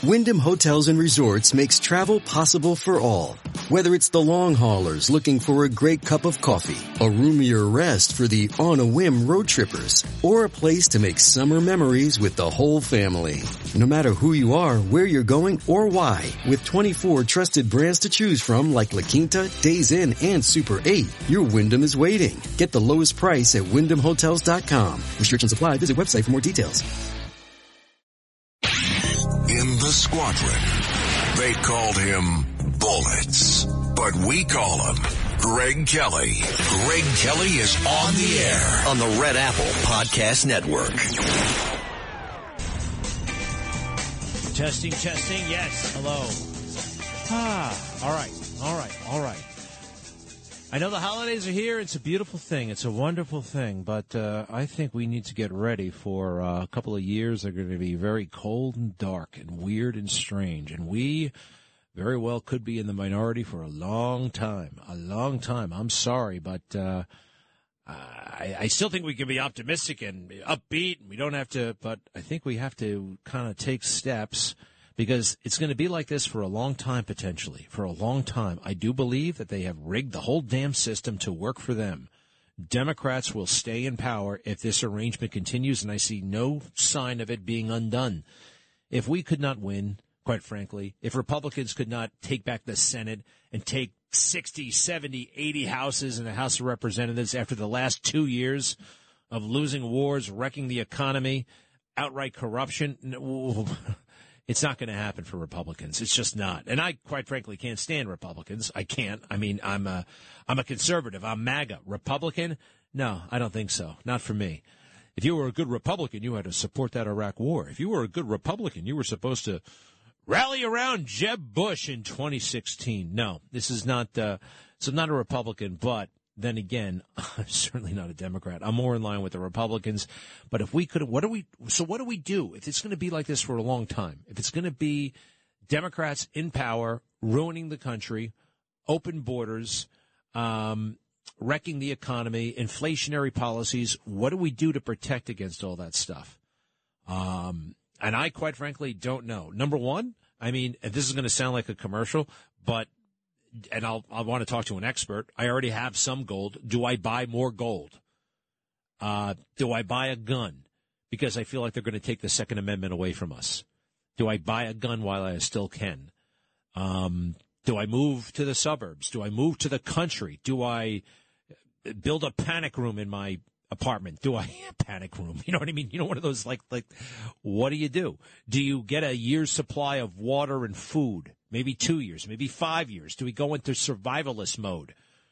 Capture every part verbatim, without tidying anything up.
Wyndham Hotels and Resorts makes travel possible for all. Whether it's the long haulers looking for a great cup of coffee, a roomier rest for the on-a-whim road trippers, or a place to make summer memories with the whole family. No matter who you are, where you're going, or why, with twenty-four trusted brands to choose from like La Quinta, Days Inn, and Super eight, your Wyndham is waiting. Get the lowest price at wyndham hotels dot com. Restrictions apply. Visit website for more details. In the squadron, they called him Bullets, but we call him Greg Kelly. Greg Kelly is on the air on the Red Apple Podcast Network. Testing, testing, yes, hello. Ah, all right, all right, all right. I know the holidays are here. It's a beautiful thing. It's a wonderful thing. But uh, I think we need to get ready for uh, a couple of years that are going to be very cold and dark and weird and strange. And we very well could be in the minority for a long time, a long time. I'm sorry, but uh, I, I still think we can be optimistic and upbeat. And we don't have to, but I think we have to kind of take steps. Because it's going to be like this for a long time, potentially. For a long time. I do believe that they have rigged the whole damn system to work for them. Democrats will stay in power if this arrangement continues, and I see no sign of it being undone. If we could not win, quite frankly, if Republicans could not take back the Senate and take sixty, seventy, eighty houses in the House of Representatives after the last two years of losing wars, wrecking the economy, outright corruption, it's not going to happen for Republicans. It's just not. And I, quite frankly, can't stand Republicans. I can't. I mean, I'm a, I'm a conservative. I'm MAGA. Republican? No, I don't think so. Not for me. If you were a good Republican, you had to support that Iraq war. If you were a good Republican, you were supposed to rally around Jeb Bush in twenty sixteen. No, this is not, uh, so I'm not a Republican, but then again, I'm certainly not a Democrat. I'm more in line with the Republicans. But if we could, what do we, so what do we do if it's going to be like this for a long time? If it's going to be Democrats in power, ruining the country, open borders, um, wrecking the economy, inflationary policies, what do we do to protect against all that stuff? Um, and I, quite frankly, don't know. Number one, I mean, this is going to sound like a commercial, but and I'll, I want to talk to an expert. I already have some gold. Do I buy more gold? Uh, do I buy a gun? Because I feel like they're going to take the Second Amendment away from us. Do I buy a gun while I still can? Um, do I move to the suburbs? Do I move to the country? Do I build a panic room in my apartment? Do I panic room? You know what I mean? You know, one of those like, like, what do you do? Do you get a year's supply of water and food? Maybe two years, maybe five years. Do we go into survivalist mode?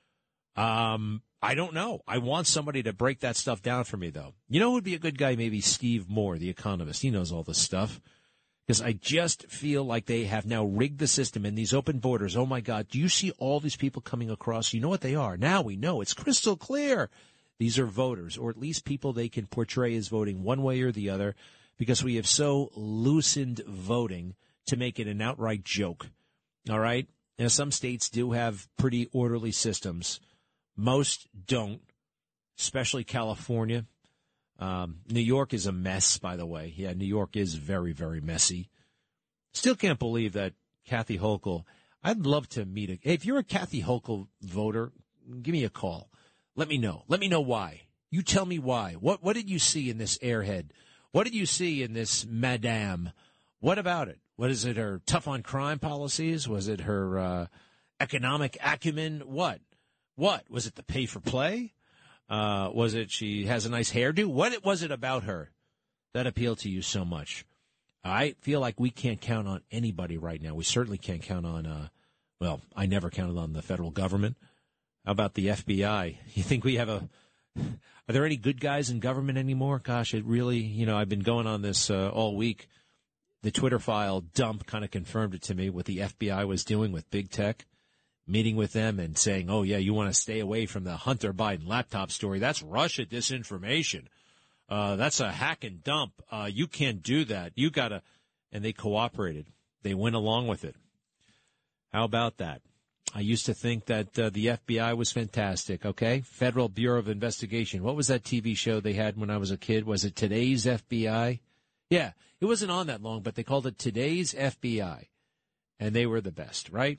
Um, I don't know. I want somebody to break that stuff down for me, though. You know who would be a good guy? Maybe Steve Moore, the economist. He knows all this stuff. Because I just feel like they have now rigged the system in these open borders. Oh, my God. Do you see all these people coming across? You know what they are. Now we know. It's crystal clear. These are voters, or at least people they can portray as voting one way or the other, because we have so loosened voting to make it an outright joke. All right? Now, some states do have pretty orderly systems. Most don't, especially California. Um, New York is a mess, by the way. Yeah, New York is very, very messy. Still can't believe that Kathy Hochul. I'd love to meet a. Hey, if you're a Kathy Hochul voter, give me a call. Let me know. Let me know why. You tell me why. What What did you see in this airhead? What did you see in this madame? What about it? What is it, her tough on crime policies? Was it her uh, economic acumen? What? What? Was it the pay for play? Uh, was it she has a nice hairdo? What was it about her that appealed to you so much? I feel like we can't count on anybody right now. We certainly can't count on, uh, well, I never counted on the federal government. How about the F B I? You think we have a, are there any good guys in government anymore? Gosh, it really, you know, I've been going on this uh, all week. The Twitter file dump kind of confirmed it to me, what the F B I was doing with big tech, meeting with them and saying, oh, yeah, you want to stay away from the Hunter Biden laptop story. That's Russia disinformation. Uh, that's a hack and dump. Uh, you can't do that. You got to. And they cooperated. They went along with it. How about that? I used to think that uh, the F B I was fantastic, okay? Federal Bureau of Investigation. What was that T V show they had when I was a kid? Was it Today's F B I? Yeah, it wasn't on that long, but they called it Today's F B I, and they were the best, right?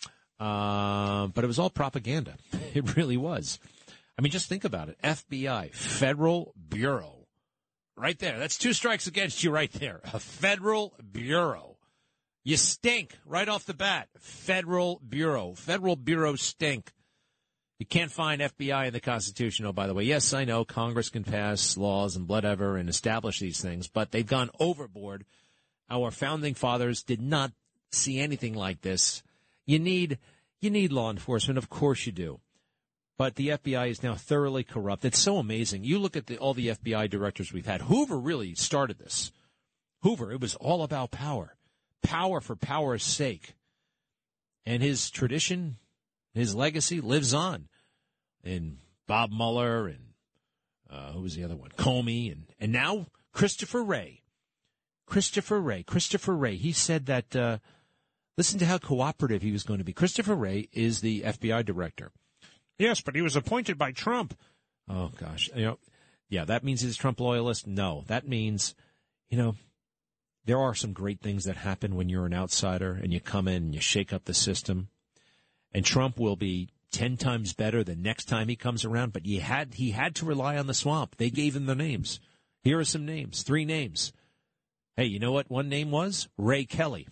Uh, but it was all propaganda. It really was. I mean, just think about it. F B I, Federal Bureau, right there. That's two strikes against you right there. A Federal Bureau. You stink right off the bat. Federal Bureau. Federal Bureau stink. You can't find F B I in the Constitution, oh, by the way. Yes, I know Congress can pass laws and whatever and establish these things, but they've gone overboard. Our founding fathers did not see anything like this. You need you need law enforcement, of course you do. But the F B I is now thoroughly corrupt. It's so amazing. You look at the, all the F B I directors we've had. Hoover really started this. Hoover, it was all about power. Power for power's sake. And his tradition, his legacy lives on. And Bob Mueller and uh, who was the other one? Comey. And, and now Christopher Wray. Christopher Wray. Christopher Wray. He said that, uh, listen to how cooperative he was going to be. Christopher Wray is the F B I director. Yes, but he was appointed by Trump. Oh, gosh. You know, yeah, that means he's a Trump loyalist? No. That means, you know, there are some great things that happen when you're an outsider and you come in and you shake up the system. And Trump will be ten times better the next time he comes around. But he had, he had to rely on the swamp. They gave him the names. Here are some names, three names. Hey, you know what one name was? Ray Kelly.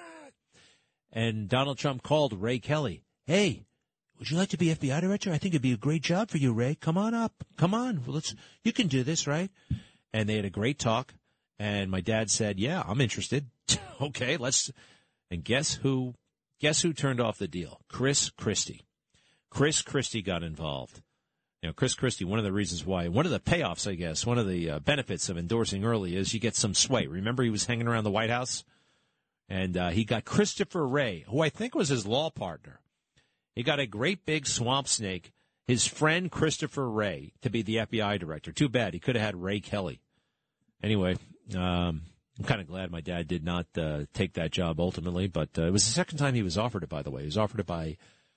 And Donald Trump called Ray Kelly. Hey, would you like to be F B I director? I think it'd be a great job for you, Ray. Come on up. Come on. Well, let's. You can do this, right? And they had a great talk. And my dad said, yeah, I'm interested. Okay, let's. And guess who? Guess who turned off the deal? Chris Christie. Chris Christie got involved. You know, Chris Christie, one of the reasons why, one of the payoffs, I guess, one of the uh, benefits of endorsing early is you get some sway. Remember he was hanging around the White House? And uh, he got Christopher Wray, who I think was his law partner. He got a great big swamp snake, his friend Christopher Wray, to be the F B I director. Too bad. He could have had Ray Kelly. Anyway, um, I'm kind of glad my dad did not uh, take that job ultimately, but uh, it was the second time he was offered it, by the way. He was offered it by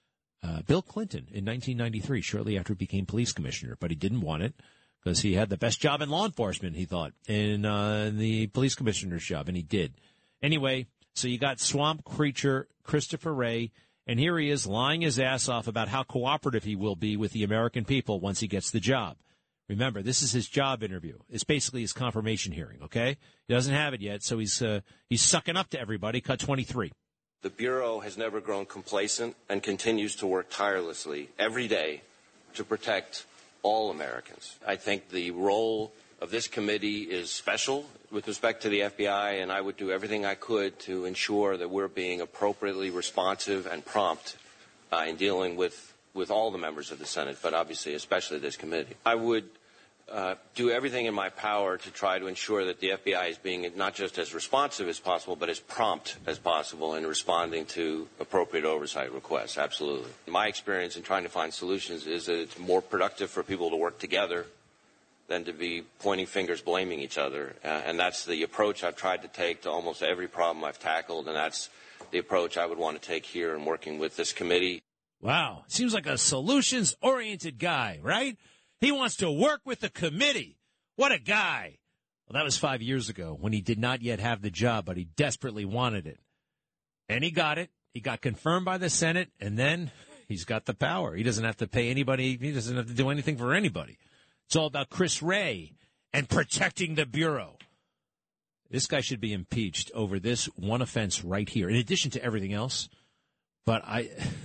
uh, Bill Clinton in nineteen ninety-three, shortly after he became police commissioner, but he didn't want it because he had the best job in law enforcement, he thought, in uh, the police commissioner's job, and he did. Anyway, so you got swamp creature Christopher Wray. And here he is lying his ass off about how cooperative he will be with the American people once he gets the job. Remember, this is his job interview. It's basically his confirmation hearing, okay? He doesn't have it yet, so he's uh, he's sucking up to everybody. Cut twenty-three. The Bureau has never grown complacent and continues to work tirelessly every day to protect all Americans. I think the role of this committee is special with respect to the F B I, and I would do everything I could to ensure that we're being appropriately responsive and prompt uh, in dealing with, with all the members of the Senate, but obviously especially this committee. I would uh, do everything in my power to try to ensure that the F B I is being not just as responsive as possible, but as prompt as possible in responding to appropriate oversight requests. Absolutely. My experience in trying to find solutions is that it's more productive for people to work together than to be pointing fingers, blaming each other. Uh, and that's the approach I've tried to take to almost every problem I've tackled, and that's the approach I would want to take here in working with this committee. Wow. Seems like a solutions-oriented guy, right? He wants to work with the committee. What a guy. Well, that was five years ago when he did not yet have the job, but he desperately wanted it. And he got it. He got confirmed by the Senate, and then he's got the power. He doesn't have to pay anybody. He doesn't have to do anything for anybody. It's all about Chris Wray and protecting the Bureau. This guy should be impeached over this one offense right here, in addition to everything else. But I,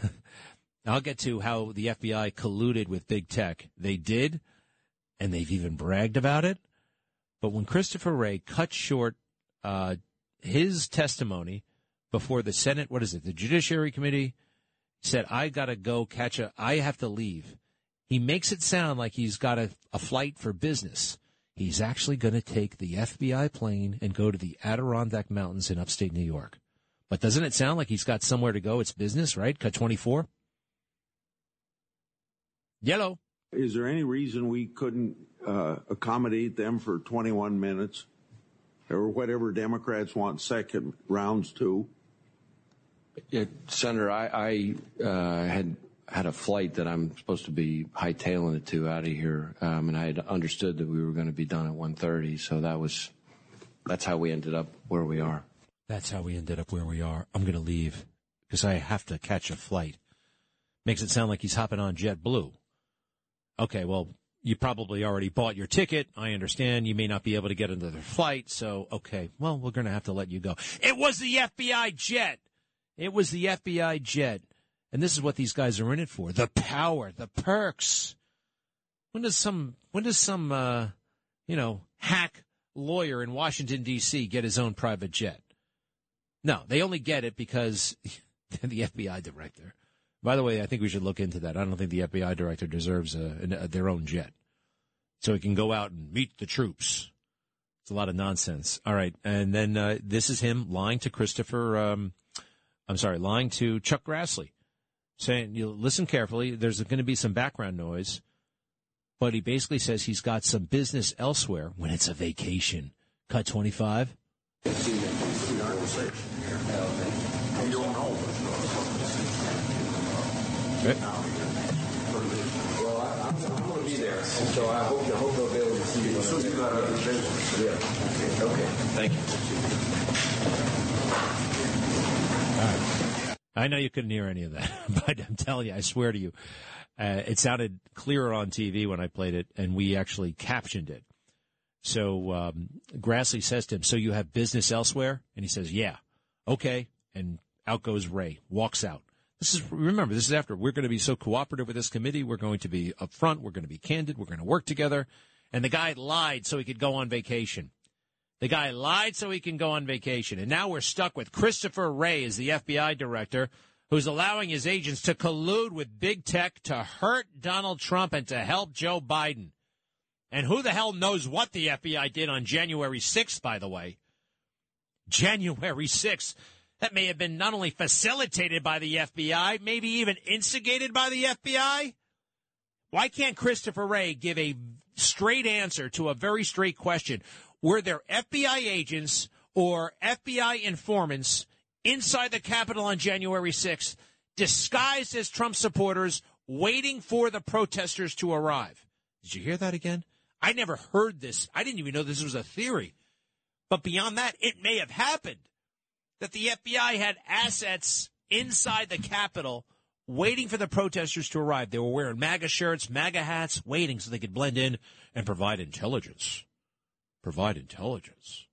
I'll get to how the F B I colluded with big tech. They did, and they've even bragged about it. But when Christopher Wray cut short uh, his testimony before the Senate, what is it, the Judiciary Committee, said, I got to go catch a, I have to leave. He makes it sound like he's got a, a flight for business. He's actually going to take the F B I plane and go to the Adirondack Mountains in upstate New York. But doesn't it sound like he's got somewhere to go? It's business, right? Cut twenty-four. Yellow. Is there any reason we couldn't uh, accommodate them for twenty-one minutes or whatever Democrats want second rounds to? Yeah, Senator, I, I uh, had had a flight that I'm supposed to be hightailing it to out of here, um, and I had understood that we were going to be done at one thirty, so that was that's how we ended up where we are. That's how we ended up where we are. I'm going to leave because I have to catch a flight. Makes it sound like he's hopping on JetBlue. Okay, well, you probably already bought your ticket. I understand you may not be able to get another flight. So, okay, well, we're going to have to let you go. It was the F B I jet. It was the F B I jet. And this is what these guys are in it for. The power, the perks. When does some, when does some, uh, you know, hack lawyer in Washington, D C get his own private jet? No, they only get it because they're the F B I director. By the way, I think we should look into that. I don't think the F B I director deserves a, a, their own jet. So he can go out and meet the troops. It's a lot of nonsense. All right. And then uh, this is him lying to Christopher, um, I'm sorry, lying to Chuck Grassley. Saying, you listen carefully, there's going to be some background noise. But he basically says he's got some business elsewhere when it's a vacation. Cut twenty-five. Okay. Well, I'm, I'm going to be there, so I hope, I hope they'll be able to see you. So you got other business. Yeah. Okay. Thank you. All right. I know you couldn't hear any of that, but I'm telling you, I swear to you, uh, it sounded clearer on T V when I played it, and we actually captioned it. So um, Grassley says to him, so you have business elsewhere? And he says, yeah. Okay. And out goes Ray, walks out. This is, remember, this is after we're going to be so cooperative with this committee. We're going to be upfront. We're going to be candid. We're going to work together. And the guy lied so he could go on vacation. The guy lied so he can go on vacation. And now we're stuck with Christopher Wray as the F B I director, who's allowing his agents to collude with big tech to hurt Donald Trump and to help Joe Biden. And who the hell knows what the F B I did on January sixth, by the way? January sixth. That may have been not only facilitated by the F B I, maybe even instigated by the F B I. Why can't Christopher Wray give a straight answer to a very straight question? Were there F B I agents or F B I informants inside the Capitol on January sixth, disguised as Trump supporters, waiting for the protesters to arrive? Did you hear that again? I never heard this. I didn't even know this was a theory. But beyond that, it may have happened that the F B I had assets inside the Capitol waiting for the protesters to arrive. They were wearing MAGA shirts, MAGA hats, waiting so they could blend in and provide intelligence. Provide intelligence.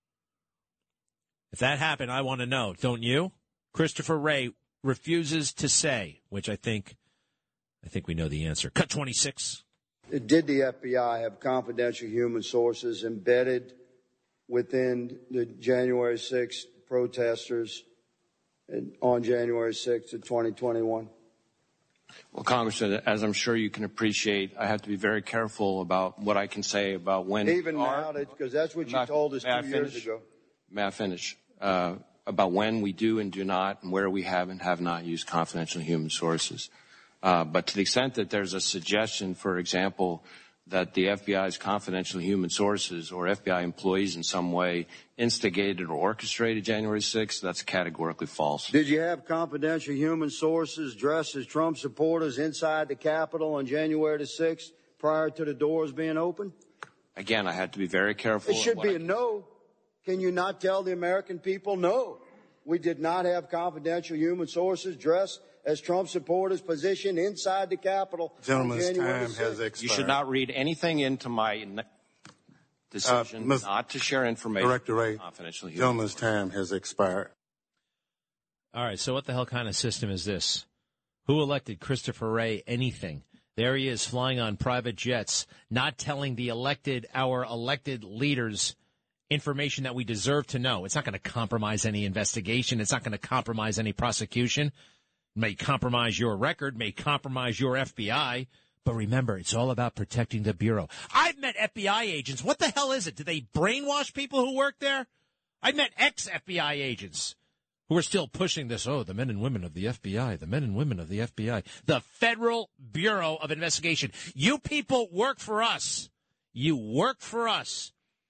If that happened, I want to know, don't you? Christopher Wray refuses to say, which I think, I think we know the answer. Cut twenty-six. Did the F B I have confidential human sources embedded within the January sixth protesters on January sixth of twenty twenty-one? Well, Congressman, as I'm sure you can appreciate, I have to be very careful about what I can say about when. Even now, because that's what you told us two years ago. May I finish? Uh, about when we do and do not, and where we have and have not used confidential human sources. Uh, but to the extent that there's a suggestion, for example, that the F B I's confidential human sources or F B I employees in some way instigated or orchestrated January sixth, that's categorically false. Did you have confidential human sources dressed as Trump supporters inside the Capitol on January the sixth prior to the doors being open? Again, I had to be very careful. It should be a no. Can you not tell the American people, no, we did not have confidential human sources dressed as Trump supporters positioned inside the Capitol? Gentleman's time has expired. You should not read anything into my decision uh, not to share information. Director Wray, confidential human gentleman's sources. time has expired. All right, so what the hell kind of system is this? Who elected Christopher Wray anything? There he is flying on private jets, not telling the elected, our elected leaders information that we deserve to know. It's not going to compromise any investigation. It's not going to compromise any prosecution. It may compromise your record, may compromise your F B I. But remember, it's all about protecting the Bureau. I've met F B I agents. What the hell is it? Do they brainwash people who work there? I've met ex-F B I agents who are still pushing this, oh, the men and women of the F B I, the men and women of the F B I, the Federal Bureau of Investigation. You people work for us. You work for us.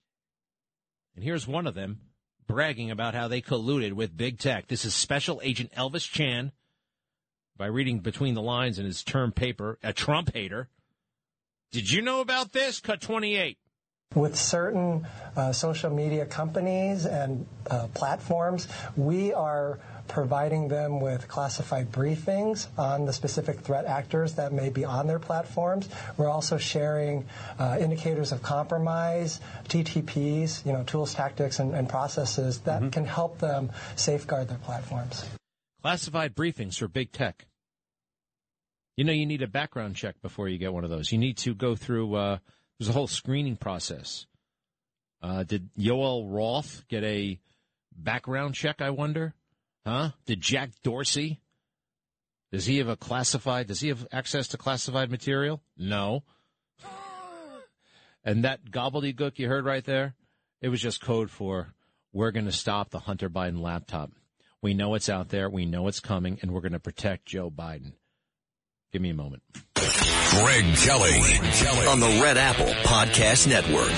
And here's one of them bragging about how they colluded with big tech. This is Special Agent Elvis Chan, by reading between the lines in his term paper, a Trump hater. Did you know about this? Cut twenty-eight. With certain uh, social media companies and uh, platforms, we are providing them with classified briefings on the specific threat actors that may be on their platforms. We're also sharing uh, indicators of compromise, T T Ps, you know, tools, tactics, and, and processes that mm-hmm. can help them safeguard their platforms. Classified briefings for big tech. You know, you need a background check before you get one of those. You need to go through, uh, there's a whole screening process. Uh, did Yoel Roth get a background check, I wonder? Huh? Did Jack Dorsey? Does he have a classified, does he have access to classified material? No. And that gobbledygook you heard right there, it was just code for, we're going to stop the Hunter Biden laptop. We know it's out there, we know it's coming, and we're going to protect Joe Biden. Give me a moment. Greg Kelly, Greg Kelly on the Red Apple Podcast Network.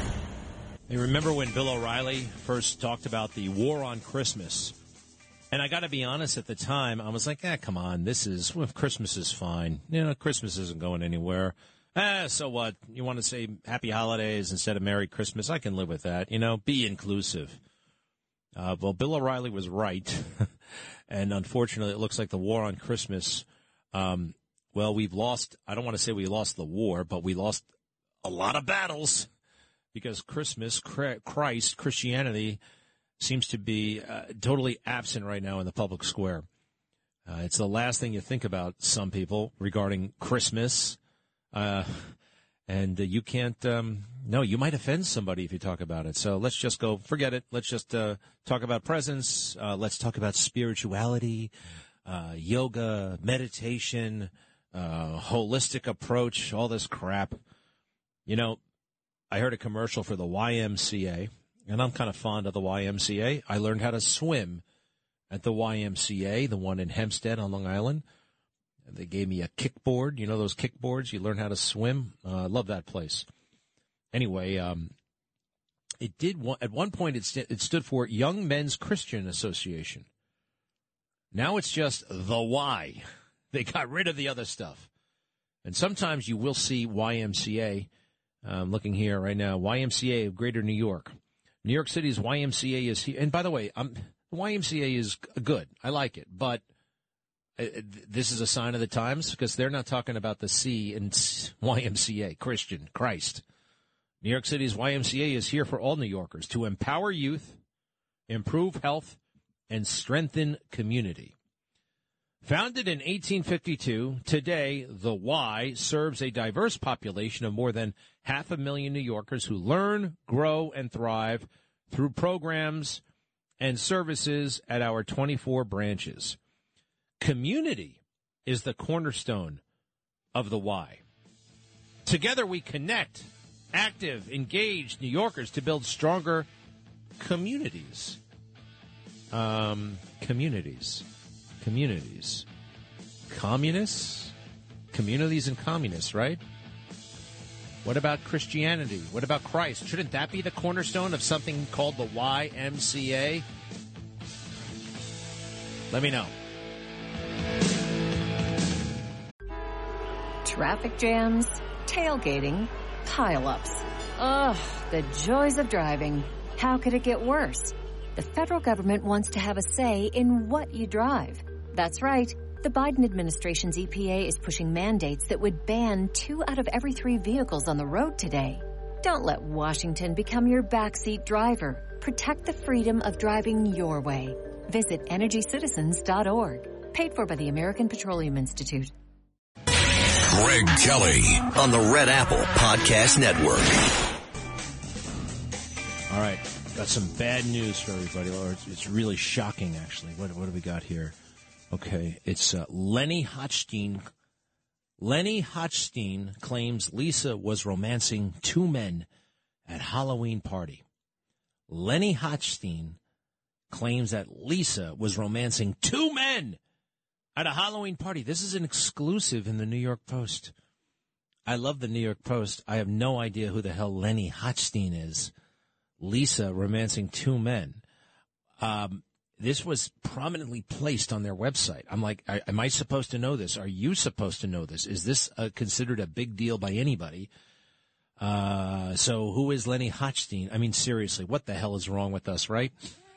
You remember when Bill O'Reilly first talked about the war on Christmas? And I got to be honest, at the time, I was like, eh, come on, this is, well, Christmas is fine. You know, Christmas isn't going anywhere. Eh, so what? You want to say Happy Holidays instead of Merry Christmas? I can live with that. You know, be inclusive. Uh, well, Bill O'Reilly was right. And unfortunately, it looks like the war on Christmas, um, well, we've lost, I don't want to say we lost the war, but we lost a lot of battles because Christmas, Christ, Christianity seems to be uh, totally absent right now in the public square. Uh, it's the last thing you think about, some people, regarding Christmas. Uh, and uh, you can't, um, no, you might offend somebody if you talk about it. So let's just go, forget it. Let's just uh, talk about presents. Uh, let's talk about spirituality, uh, yoga, meditation, uh, holistic approach, all this crap. You know, I heard a commercial for the Y M C A. And I'm kind of fond of the Y M C A. I learned how to swim at the Y M C A, the one in Hempstead on Long Island. They gave me a kickboard. You know those kickboards? You learn how to swim. I uh, love that place. Anyway, um, it did one, at one point it, st- it stood for Young Men's Christian Association. Now it's just the Y. They got rid of the other stuff. And sometimes you will see Y M C A. I'm looking here right now. Y M C A of Greater New York. New York City's Y M C A is here. And by the way, um, the Y M C A is good. I like it. But uh, this is a sign of the times because they're not talking about the C in Y M C A, Christian, Christ. New York City's Y M C A is here for all New Yorkers to empower youth, improve health, and strengthen community. Founded in eighteen fifty-two, today the Y serves a diverse population of more than half a million New Yorkers who learn, grow, and thrive through programs and services at our twenty-four branches. Community is the cornerstone of the Y. Together we connect active, engaged New Yorkers to build stronger communities. Um, communities. Communities. Communists? Communities and communists, right? What about Christianity? What about Christ? Shouldn't that be the cornerstone of something called the Y M C A? Let me know. Traffic jams, tailgating, pile-ups. Ugh, the joys of driving. How could it get worse? The federal government wants to have a say in what you drive. That's right. The Biden administration's E P A is pushing mandates that would ban two out of every three vehicles on the road today. Don't let Washington become your backseat driver. Protect the freedom of driving your way. Visit energy citizens dot org. Paid for by the American Petroleum Institute. Greg Kelly on the Red Apple Podcast Network. All right. Got some bad news for everybody. Or it's really shocking, actually. What, what do we got here? Okay, it's uh, Lenny Hochstein. Lenny Hochstein claims Lisa was romancing two men at Halloween party. Lenny Hochstein claims that Lisa was romancing two men at a Halloween party. This is an exclusive in the New York Post. I love the New York Post. I have no idea who the hell Lenny Hochstein is. Lisa romancing two men. Um... This was prominently placed on their website. I'm like, am I supposed to know this? Are you supposed to know this? Is this uh, considered a big deal by anybody? Uh, so who is Lenny Hochstein? I mean, seriously, what the hell is wrong with us, right?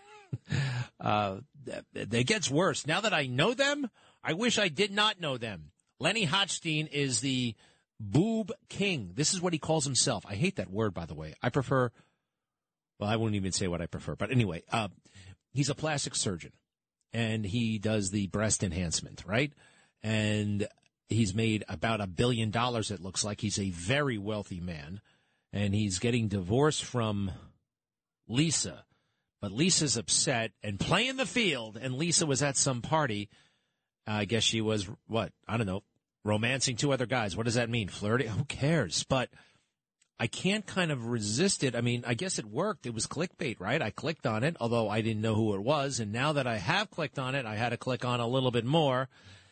uh, it gets worse. Now that I know them, I wish I did not know them. Lenny Hochstein is the boob king. This is what he calls himself. I hate that word, by the way. I prefer, well, I won't even say what I prefer. But anyway, uh, he's a plastic surgeon, and he does the breast enhancement, right? And he's made about a billion dollars, it looks like. He's a very wealthy man, and he's getting divorced from Lisa. But Lisa's upset and playing the field, and Lisa was at some party. Uh, I guess she was, what, I don't know, romancing two other guys. What does that mean? Flirting? Who cares? But I can't kind of resist it. I mean, I guess it worked. It was clickbait, right? I clicked on it, although I didn't know who it was. And now that I have clicked on it, I had to click on a little bit more.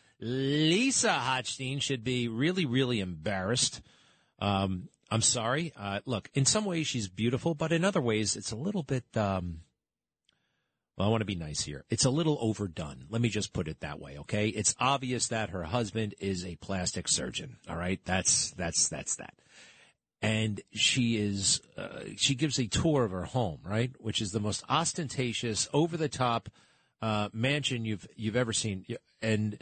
Lisa Hochstein should be really, really embarrassed. Um, I'm sorry. Uh, look, in some ways she's beautiful, but in other ways it's a little bit, um, well, I want to be nice here. It's a little overdone. Let me just put it that way, okay? It's obvious that her husband is a plastic surgeon, all right? That's, that's, that's that. And she is, uh, she gives a tour of her home, right? Which is the most ostentatious, over-the-top, uh, mansion you've, you've ever seen. And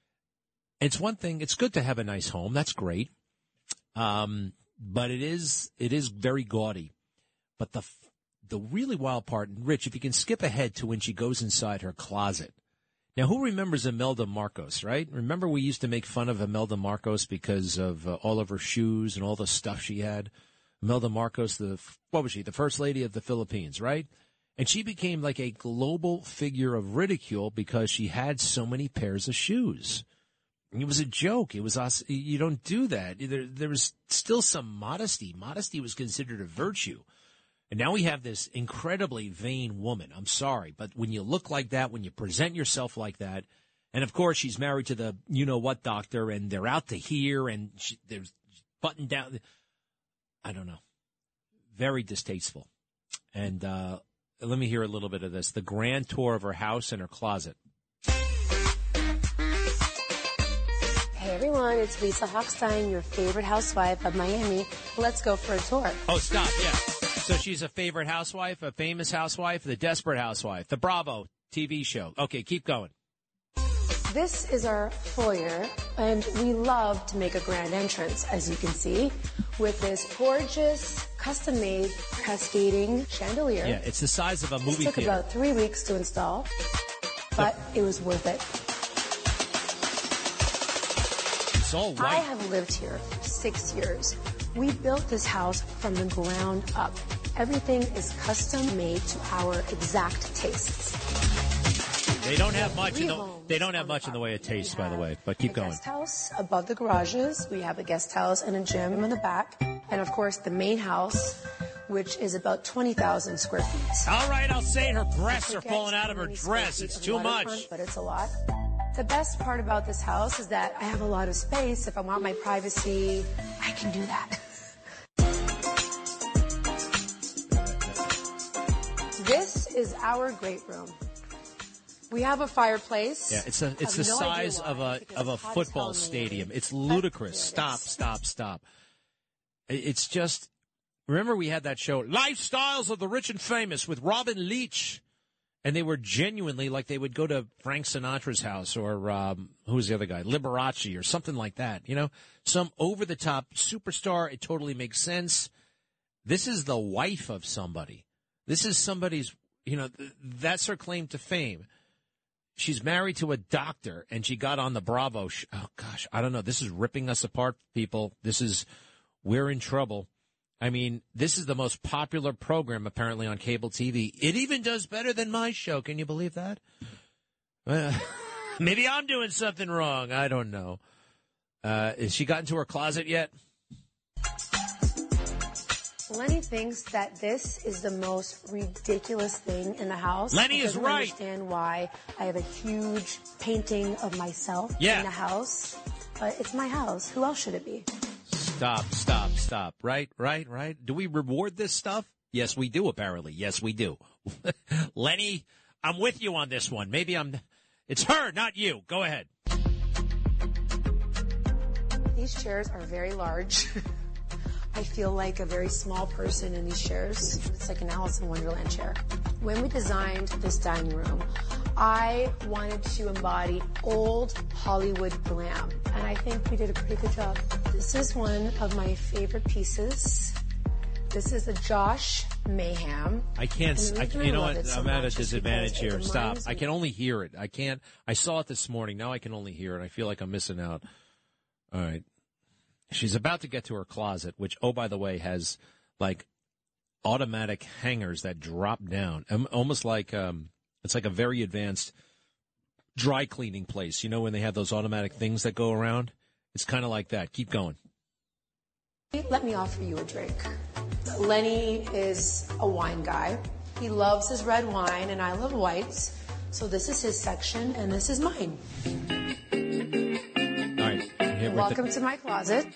it's one thing, it's good to have a nice home. That's great. Um, but it is, it is very gaudy. But the, the really wild part, and Rich, if you can skip ahead to when she goes inside her closet. Now, who remembers Imelda Marcos, right? Remember we used to make fun of Imelda Marcos because of uh, all of her shoes and all the stuff she had? Imelda Marcos, the, what was she? The first lady of the Philippines, right? And she became like a global figure of ridicule because she had so many pairs of shoes. It was a joke. It was us. You don't do that. There, there was still some modesty. Modesty was considered a virtue. And now we have this incredibly vain woman. I'm sorry, but when you look like that, when you present yourself like that, and of course she's married to the you-know-what doctor, and they're out to here, and she, there's buttoned down. I don't know. Very distasteful. And uh, let me hear a little bit of this. The grand tour of her house and her closet. Hey everyone, it's Lisa Hochstein, your favorite housewife of Miami. Let's go for a tour. Oh, stop, yeah. So she's a favorite housewife, a famous housewife, the Desperate Housewife, the Bravo T V show. Okay, keep going. This is our foyer, and we love to make a grand entrance, as you can see, with this gorgeous, custom-made, cascading chandelier. Yeah, it's the size of a movie theater. It took theater. about three weeks to install, but it was worth it. It's all white. I have lived here for six years. We built this house from the ground up. Everything is custom made to our exact tastes. They don't have much in the they don't have much in the way of taste, by the way. But keep going. Guest house above the garages. We have a guest house and a gym in the back, and of course the main house, which is about twenty thousand square feet. All right, I'll say her breasts are falling out of her dress. It's too much. But it's a lot. The best part about this house is that I have a lot of space. If I want my privacy, I can do that. This is our great room. We have a fireplace. Yeah, it's a, it's the no size of a of a football stadium. It's ludicrous. Stop, stop, stop. It's just, remember we had that show, Lifestyles of the Rich and Famous, with Robin Leach. And they were genuinely like they would go to Frank Sinatra's house, or um, who was the other guy, Liberace or something like that. You know, some over-the-top superstar. It totally makes sense. This is the wife of somebody. This is somebody's, you know, th- that's her claim to fame. She's married to a doctor, and she got on the Bravo. Sh- oh, gosh, I don't know. This is ripping us apart, people. This is, we're in trouble. I mean, this is the most popular program, apparently, on cable T V. It even does better than my show. Can you believe that? Uh, maybe I'm doing something wrong. I don't know. Uh, has she gotten to her closet yet? Lenny thinks that this is the most ridiculous thing in the house. Lenny is right. I understand why I have a huge painting of myself yeah. in the house. But it's my house. Who else should it be? Stop, stop, stop. Right, right, right. Do we reward this stuff? Yes, we do, apparently. Yes, we do. Lenny, I'm with you on this one. Maybe I'm... It's her, not you. Go ahead. These chairs are very large. I feel like a very small person in these chairs. It's like an Alice in Wonderland chair. When we designed this dining room, I wanted to embody old Hollywood glam, and I think we did a pretty good job. This is one of my favorite pieces. This is a Josh Mayhem. I can't, I, you know what, so I'm at a much is disadvantage because it here. Stop. reminds I me- can only hear it. I can't, I saw it this morning. Now I can only hear it. I feel like I'm missing out. All right. She's about to get to her closet, which, oh, by the way, has like automatic hangers that drop down, um, almost like um, it's like a very advanced dry cleaning place. You know when they have those automatic things that go around? It's kind of like that. Keep going. Let me offer you a drink. Lenny is a wine guy. He loves his red wine, and I love whites. So this is his section, and this is mine. All right. Here with Welcome the- to my closet.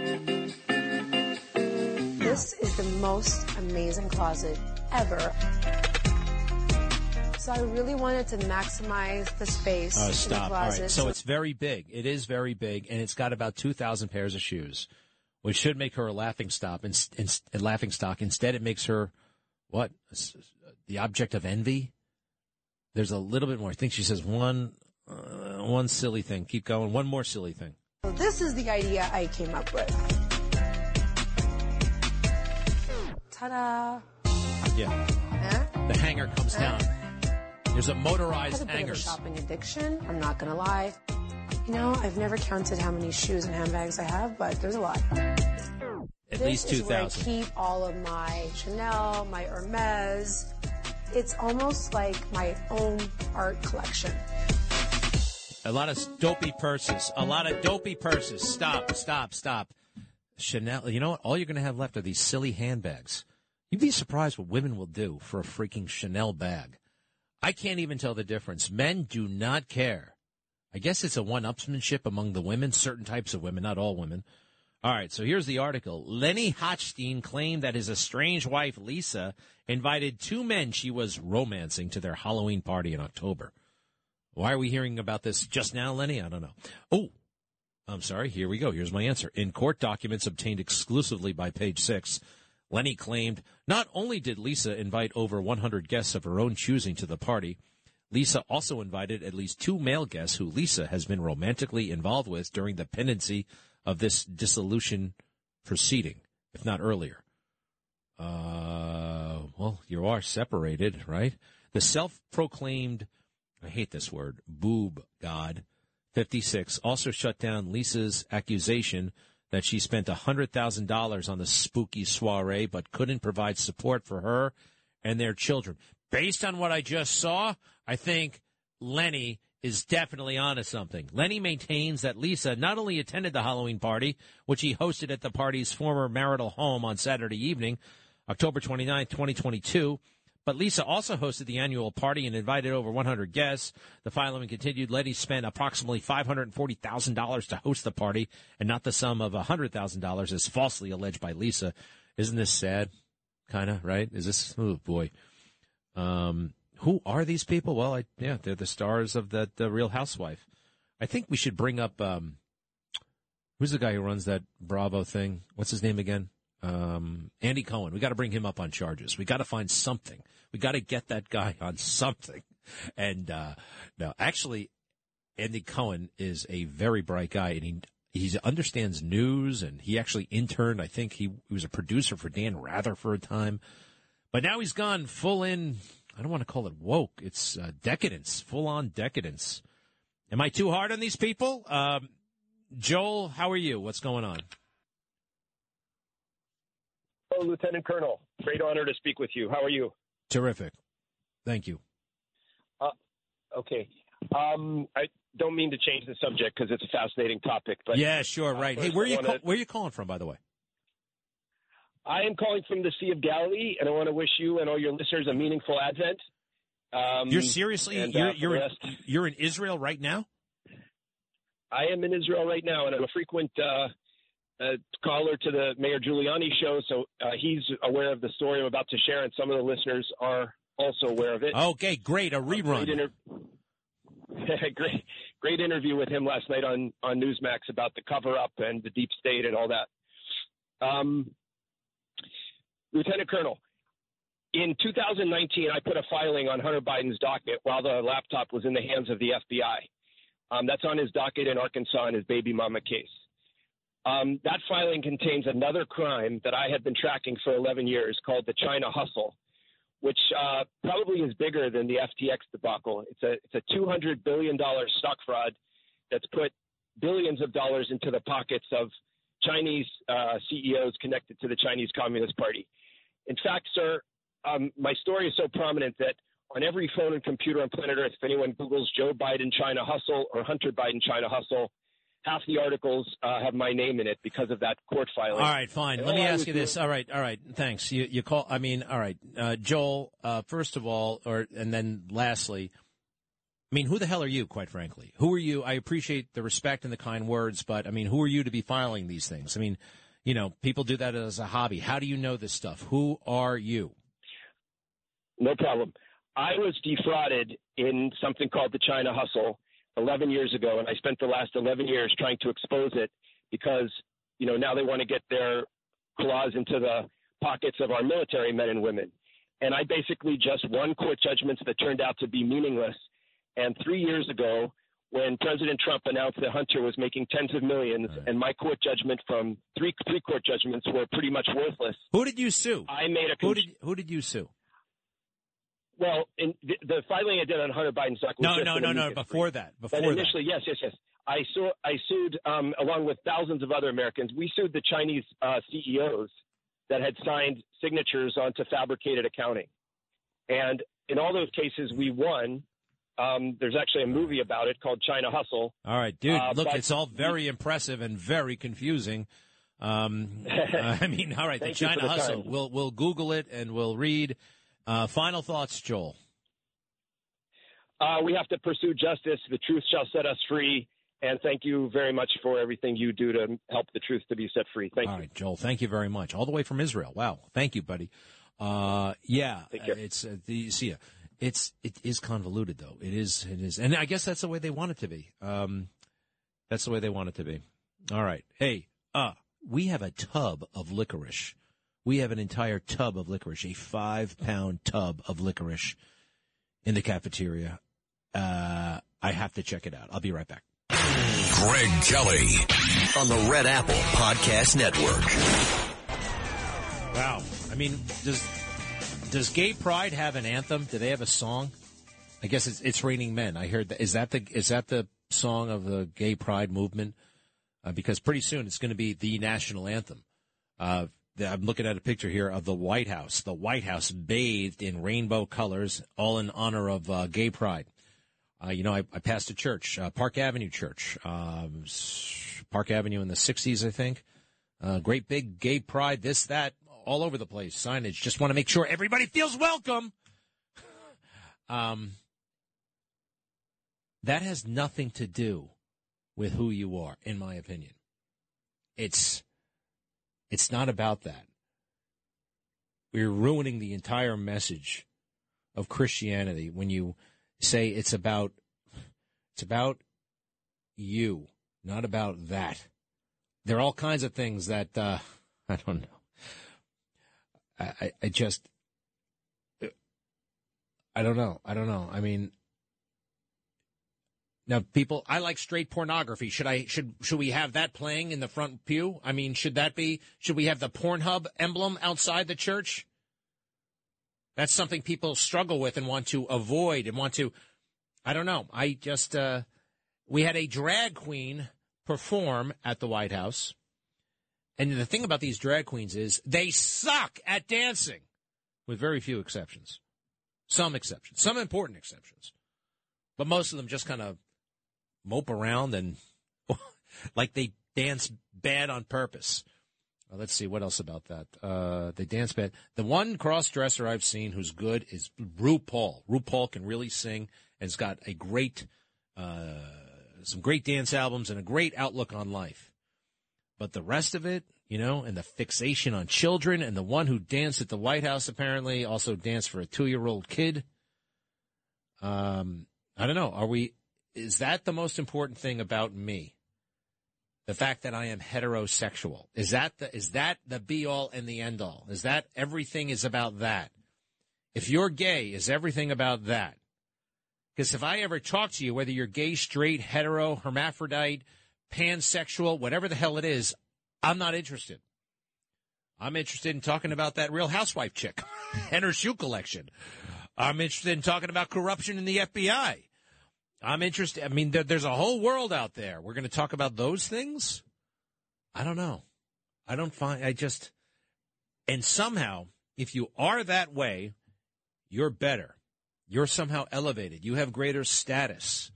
This is the most amazing closet ever. So I really wanted to maximize the space Oh, in stop. the All closet. right. So it's very big. It is very big, and it's got about two thousand pairs of shoes, which should make her a laughing stock. In, in, a laughing stock. Instead, it makes her, what, the object of envy? There's a little bit more. I think she says one, uh, one silly thing. Keep going. One more silly thing. So this is the idea I came up with. Ta-da. Yeah. Huh? The hanger comes Huh? down. There's a I have motorized a bit of a hangers. shopping addiction. I'm not going to lie. You know, I've never counted how many shoes and handbags I have, but there's a lot. At least This two is where I thousand. keep all of my Chanel, my Hermes. It's almost like my own art collection. A lot of dopey purses. A lot of dopey purses. Stop, stop, stop. Chanel, you know what? All you're going to have left are these silly handbags. You'd be surprised what women will do for a freaking Chanel bag. I can't even tell the difference. Men do not care. I guess it's a one-upsmanship among the women, certain types of women, not all women. All right, so here's the article. Lenny Hochstein claimed that his estranged wife, Lisa, invited two men she was romancing to their Halloween party in October. Why are we hearing about this just now, Lenny? I don't know. Oh, I'm sorry. Here we go. Here's my answer. In court documents obtained exclusively by Page Six, Lenny claimed not only did Lisa invite over one hundred guests of her own choosing to the party, Lisa also invited at least two male guests who Lisa has been romantically involved with during the pendency of this dissolution proceeding, if not earlier. Uh, well, you are separated, right? The self-proclaimed, I hate this word, boob god, fifty-six, also shut down Lisa's accusation that she spent one hundred thousand dollars on the spooky soiree but couldn't provide support for her and their children. Based on what I just saw, I think Lenny is definitely onto something. Lenny maintains that Lisa not only attended the Halloween party, which he hosted at the party's former marital home on Saturday evening, October twenty-ninth, twenty twenty-two, but Lisa also hosted the annual party and invited over one hundred guests. The filing continued. Lenny spent approximately five hundred forty thousand dollars to host the party and not the sum of one hundred thousand dollars as falsely alleged by Lisa. Isn't this sad? Kind of, right? Is this, oh boy. Um, who are these people? Well, I, yeah, they're the stars of that the Real Housewife. I think we should bring up, um, who's the guy who runs that Bravo thing? What's his name again? Um, Andy Cohen. We got to bring him up on charges. We got to find something. We got to get that guy on something. And, uh, no, actually, Andy Cohen is a very bright guy, and he, he understands news, and he actually interned. I think he, he was a producer for Dan Rather for a time. But now he's gone full in, I don't want to call it woke. It's uh, decadence, full-on decadence. Am I too hard on these people? Um, Joel, how are you? What's going on? Hello, Lieutenant Colonel. Great honor to speak with you. How are you? Terrific. Thank you. Uh, okay. Um, I don't mean to change the subject because it's a fascinating topic. But yeah, sure, right. Uh, hey, where are you wanna... call- where are you calling from, by the way? I am calling from the Sea of Galilee, and I want to wish you and all your listeners a meaningful Advent. Um, You're seriously and, you're uh, you're in, rest, you're in Israel right now? I am in Israel right now, and I'm a frequent uh, uh, caller to the Mayor Giuliani show, so uh, he's aware of the story I'm about to share, and some of the listeners are also aware of it. Okay, great. A rerun. Uh, great, inter- great, great interview with him last night on, on Newsmax about the cover-up and the deep state and all that. Um, Lieutenant Colonel, in two thousand nineteen, I put a filing on Hunter Biden's docket while the laptop was in the hands of the F B I. Um, that's on his docket in Arkansas in his baby mama case. Um, that filing contains another crime that I had been tracking for eleven years called the China Hustle, which uh, probably is bigger than the F T X debacle. It's a it's a two hundred billion dollars stock fraud that's put billions of dollars into the pockets of Chinese uh, C E Os connected to the Chinese Communist Party. In fact, sir, um, my story is so prominent that on every phone and computer on planet Earth, if anyone Googles Joe Biden China Hustle or Hunter Biden China Hustle, half the articles uh, have my name in it because of that court filing. All right, fine. And Let me ask you doing- this. All right, all right. Thanks. You, you call. I mean, all right, uh, Joel. Uh, first of all, or and then lastly, I mean, who the hell are you? Quite frankly, who are you? I appreciate the respect and the kind words, but I mean, who are you to be filing these things? I mean, you know, people do that as a hobby. How do you know this stuff? Who are you? No problem. I was defrauded in something called the China Hustle eleven years ago, and I spent the last eleven years trying to expose it because, you know, now they want to get their claws into the pockets of our military men and women. And I basically just won court judgments that turned out to be meaningless. And three years ago, when President Trump announced that Hunter was making tens of millions, right, and my court judgment from three three court judgments were pretty much worthless. Who did you sue? I made a. Who did who did you sue? Well, in the, the filing I did on Hunter Biden's doc was No, just no, an no, no. amicus Before brief. that, before But that. initially, yes, yes, yes. I, su- I sued, um, along with thousands of other Americans, we sued the Chinese uh, C E Os that had signed signatures onto fabricated accounting. And in all those cases, we won. Um, there's actually a movie about it called China Hustle. All right, dude. Uh, look, but it's all very we, impressive and very confusing. Um, I mean, all right, the Thank you China for the Hustle. time. We'll we'll Google it and we'll read. Uh, final thoughts, Joel. Uh, we have to pursue justice. The truth shall set us free. And thank you very much for everything you do to help the truth to be set free. Thank All you. right, Joel. Thank you very much. All the way from Israel. Wow. Thank you, buddy. Uh, yeah, Take care. uh, it's uh, the see ya. It's it is convoluted though. It is it is, and I guess that's the way they want it to be. Um, that's the way they want it to be. All right. Hey, uh, we have a tub of licorice. We have an entire tub of licorice, a five pound tub of licorice in the cafeteria. Uh, I have to check it out. I'll be right back. Greg Kelly on the Red Apple Podcast Network. Wow. I mean, does does Gay Pride have an anthem? Do they have a song? I guess it's "It's Raining Men." I heard that. Is that the is that the song of the Gay Pride movement? Uh, because pretty soon it's going to be the national anthem. Uh, I'm looking at a picture here of the White House. The White House bathed in rainbow colors, all in honor of uh, Gay Pride. Uh, you know, I, I passed a church, uh, Park Avenue Church, um, Park Avenue in the sixties, I think. Uh, great big Gay Pride, this, that, all over the place. Signage. Just want to make sure everybody feels welcome. um, that has nothing to do with who you are, in my opinion. It's it's not about that. We're ruining the entire message of Christianity when you say it's about it's about you, not about that. There are all kinds of things that uh, I don't know. I, I, I just I don't know. I don't know. I mean, now people, I like straight pornography. Should I should should we have that playing in the front pew? I mean, should that be? Should we have the Pornhub emblem outside the church? That's something people struggle with and want to avoid and want to, I don't know. I just, uh, we had a drag queen perform at the White House. And the thing about these drag queens is they suck at dancing, with very few exceptions. Some exceptions, some important exceptions. But most of them just kind of mope around and like they dance bad on purpose. Uh, let's see, what else about that? Uh, they dance bad. The one cross-dresser I've seen who's good is RuPaul. RuPaul can really sing and has got a great, uh, some great dance albums and a great outlook on life. But the rest of it, you know, and the fixation on children, and the one who danced at the White House apparently also danced for a two-year-old kid. Um, I don't know. Are we, is that the most important thing about me? The fact that I am heterosexual. Is that the, is that the be-all and the end-all? Is that everything is about that? If you're gay, is everything about that? Because if I ever talk to you, whether you're gay, straight, hetero, hermaphrodite, pansexual, whatever the hell it is, I'm not interested. I'm interested in talking about that Real Housewife chick and her shoe collection. I'm interested in talking about corruption in the F B I. I'm interested. I mean, there, there's a whole world out there. We're going to talk about those things? I don't know. I don't find, I just, and somehow, if you are that way, you're better. You're somehow elevated. You have greater status.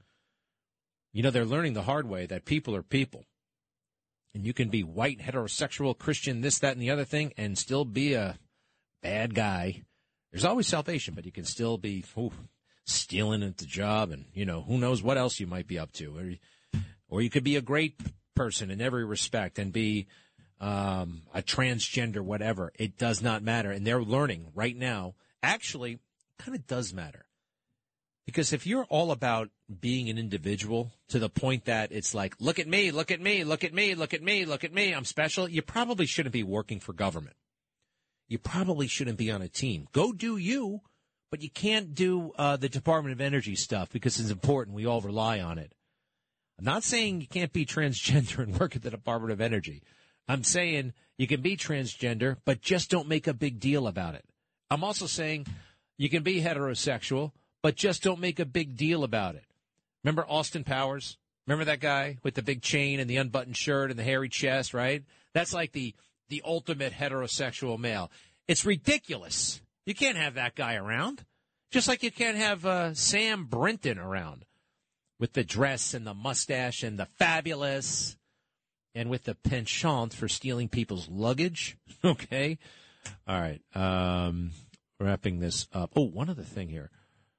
You know, they're learning the hard way that people are people. And you can be white, heterosexual, Christian, this, that, and the other thing, and still be a bad guy. There's always salvation, but you can still be ooh, stealing at the job, and, you know, who knows what else you might be up to. Or, or you could be a great person in every respect and be um, a transgender, whatever. It does not matter. And they're learning right now. Actually, it kind of does matter. Because if you're all about being an individual to the point that it's like, look at me, look at me, look at me, look at me, look at me, I'm special, you probably shouldn't be working for government. You probably shouldn't be on a team. Go do you, but you can't do uh, the Department of Energy stuff because it's important. We all rely on it. I'm not saying you can't be transgender and work at the Department of Energy. I'm saying you can be transgender, but just don't make a big deal about it. I'm also saying you can be heterosexual, but just don't make a big deal about it. Remember Austin Powers? Remember that guy with the big chain and the unbuttoned shirt and the hairy chest, right? That's like the, the ultimate heterosexual male. It's ridiculous. You can't have that guy around. Just like you can't have uh, Sam Brinton around with the dress and the mustache and the fabulous and with the penchant for stealing people's luggage. Okay? All right. Um, wrapping this up. Oh, one other thing here.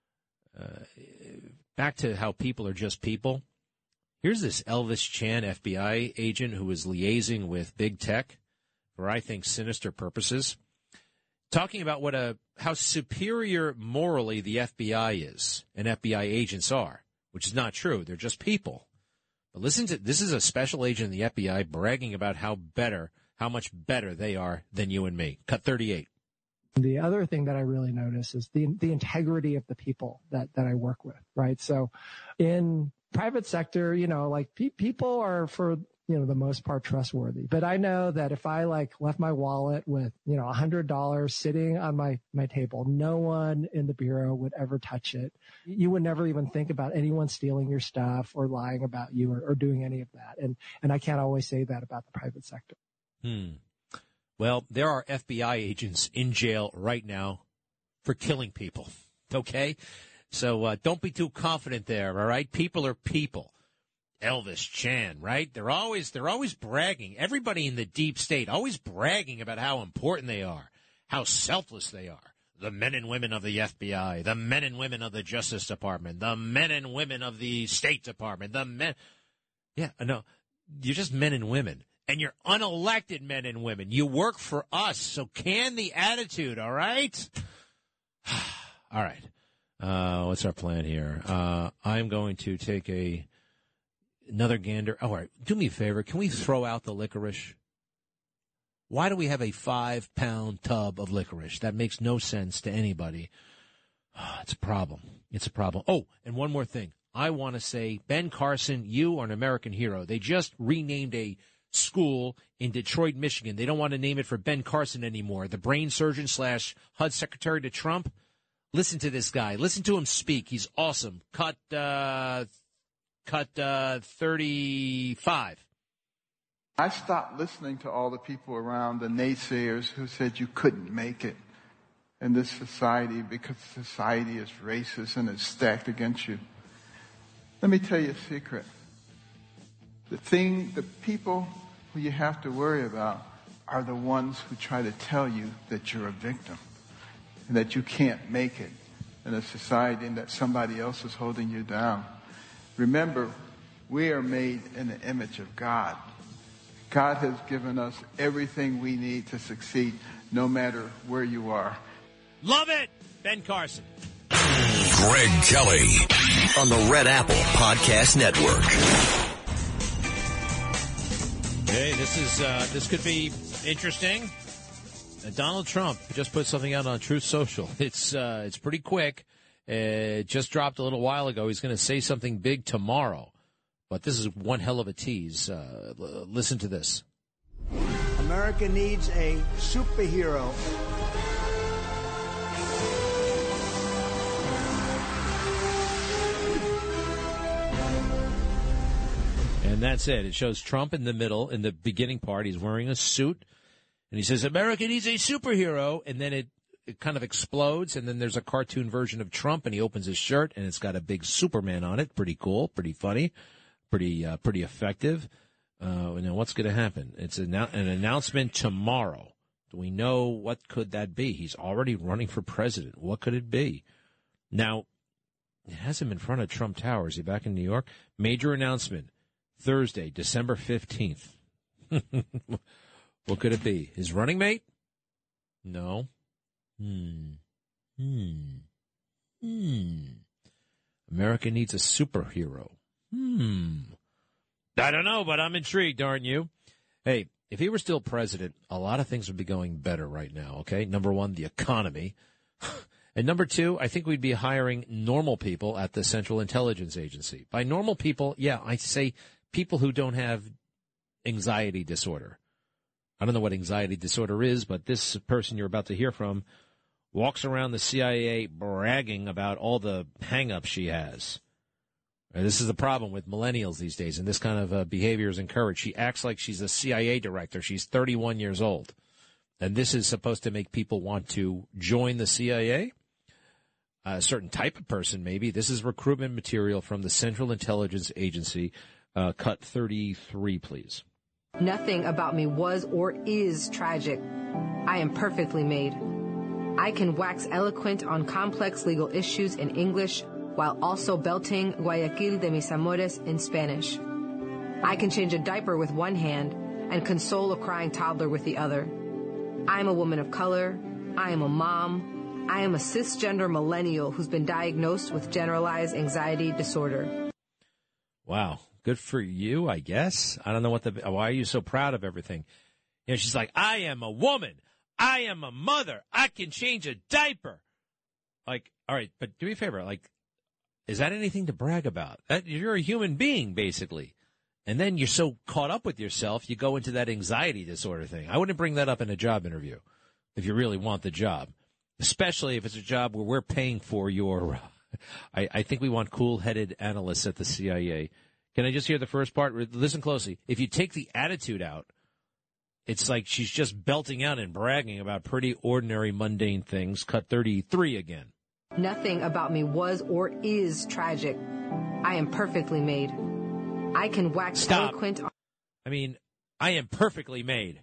Uh, back to how people are just people. Here's this Elvis Chan F B I agent who is liaising with big tech for, I think, sinister purposes, talking about what a how superior morally the F B I is and F B I agents are, which is not true. They're just people. But listen to this is a special agent in the F B I bragging about how better, how much better they are than you and me. Cut thirty-eight. The other thing that I really notice is the the integrity of the people that, that I work with, right? So in private sector, you know, like pe- people are for, you know, the most part trustworthy. But I know that if I like left my wallet with, you know, a hundred dollars sitting on my, my table, no one in the bureau would ever touch it. You would never even think about anyone stealing your stuff or lying about you or, or doing any of that. And, and I can't always say that about the private sector. Hmm. Well, there are F B I agents in jail right now for killing people, okay? So uh, don't be too confident there, all right? People are people. Elvis Chan, right? They're always they're always bragging. Everybody in the deep state always bragging about how important they are, how selfless they are. The men and women of the F B I, the men and women of the Justice Department, the men and women of the State Department, the men. Yeah, no, you're just men and women. And you're unelected men and women. You work for us, so can the attitude, all right? All right. Uh, what's our plan here? Uh, I'm going to take a another gander. Oh, all right. Do me a favor. Can we throw out the licorice? Why do we have a five-pound tub of licorice? That makes no sense to anybody. Oh, it's a problem. It's a problem. Oh, and one more thing. I want to say, Ben Carson, you are an American hero. They just renamed a school in Detroit, Michigan. They don't want to name it for Ben Carson anymore, the brain surgeon slash H U D secretary to Trump. Listen to this guy. Listen to him speak. He's awesome. Cut, uh, cut uh, thirty-five. I stopped listening to all the people around, the naysayers who said you couldn't make it in this society because society is racist and it's stacked against you. Let me tell you a secret. The thing, the people who you have to worry about are the ones who try to tell you that you're a victim and that you can't make it in a society and that somebody else is holding you down. Remember, we are made in the image of God. God has given us everything we need to succeed, no matter where you are. Love it, Ben Carson. Greg Kelly on the Red Apple Podcast Network. Hey, this is uh, this could be interesting. Uh, Donald Trump just put something out on Truth Social. It's uh, it's pretty quick. It just dropped a little while ago. He's going to say something big tomorrow. But this is one hell of a tease. Uh, l- listen to this. America needs a superhero. And that's it. It shows Trump in the middle, in the beginning part. He's wearing a suit. And he says, America needs a superhero. And then it, it kind of explodes. And then there's a cartoon version of Trump. And he opens his shirt, and it's got a big Superman on it. Pretty cool, pretty funny, pretty uh, pretty effective. Uh, now, what's going to happen? It's an, an announcement tomorrow. Do we know what could that be? He's already running for president. What could it be? Now, it has him in front of Trump Tower. Is he back in New York? Major announcement. Thursday, December fifteenth. What could it be? His running mate? No. Hmm. Hmm. Hmm. America needs a superhero. Hmm. I don't know, but I'm intrigued, aren't you? Hey, if he were still president, a lot of things would be going better right now, okay? Number one, the economy. And number two, I think we'd be hiring normal people at the Central Intelligence Agency. By normal people, yeah, I say people who don't have anxiety disorder. I don't know what anxiety disorder is, but this person you're about to hear from walks around the C I A bragging about all the hang-ups she has. And this is the problem with millennials these days, and this kind of uh, behavior is encouraged. She acts like she's a C I A director. She's thirty-one years old. And this is supposed to make people want to join the C I A? A certain type of person, maybe. This is recruitment material from the Central Intelligence Agency. Uh, cut thirty-three, please. Nothing about me was or is tragic. I am perfectly made. I can wax eloquent on complex legal issues in English while also belting Guayaquil de mis amores in Spanish. I can change a diaper with one hand and console a crying toddler with the other. I am a woman of color. I am a mom. I am a cisgender millennial who's been diagnosed with generalized anxiety disorder. Wow. Good for you, I guess. I don't know what the, why are you so proud of everything? You know, she's like, I am a woman. I am a mother. I can change a diaper. Like, all right, but do me a favor. Like, is that anything to brag about? That, you're a human being, basically. And then you're so caught up with yourself, you go into that anxiety disorder thing. I wouldn't bring that up in a job interview if you really want the job, especially if it's a job where we're paying for your, I, I think we want cool-headed analysts at the C I A. Can I just hear the first part? Listen closely. If you take the attitude out, it's like she's just belting out and bragging about pretty ordinary, mundane things. Cut thirty-three again. Nothing about me was or is tragic. I am perfectly made. I can wax Stop. eloquent. On- I mean, I am perfectly made.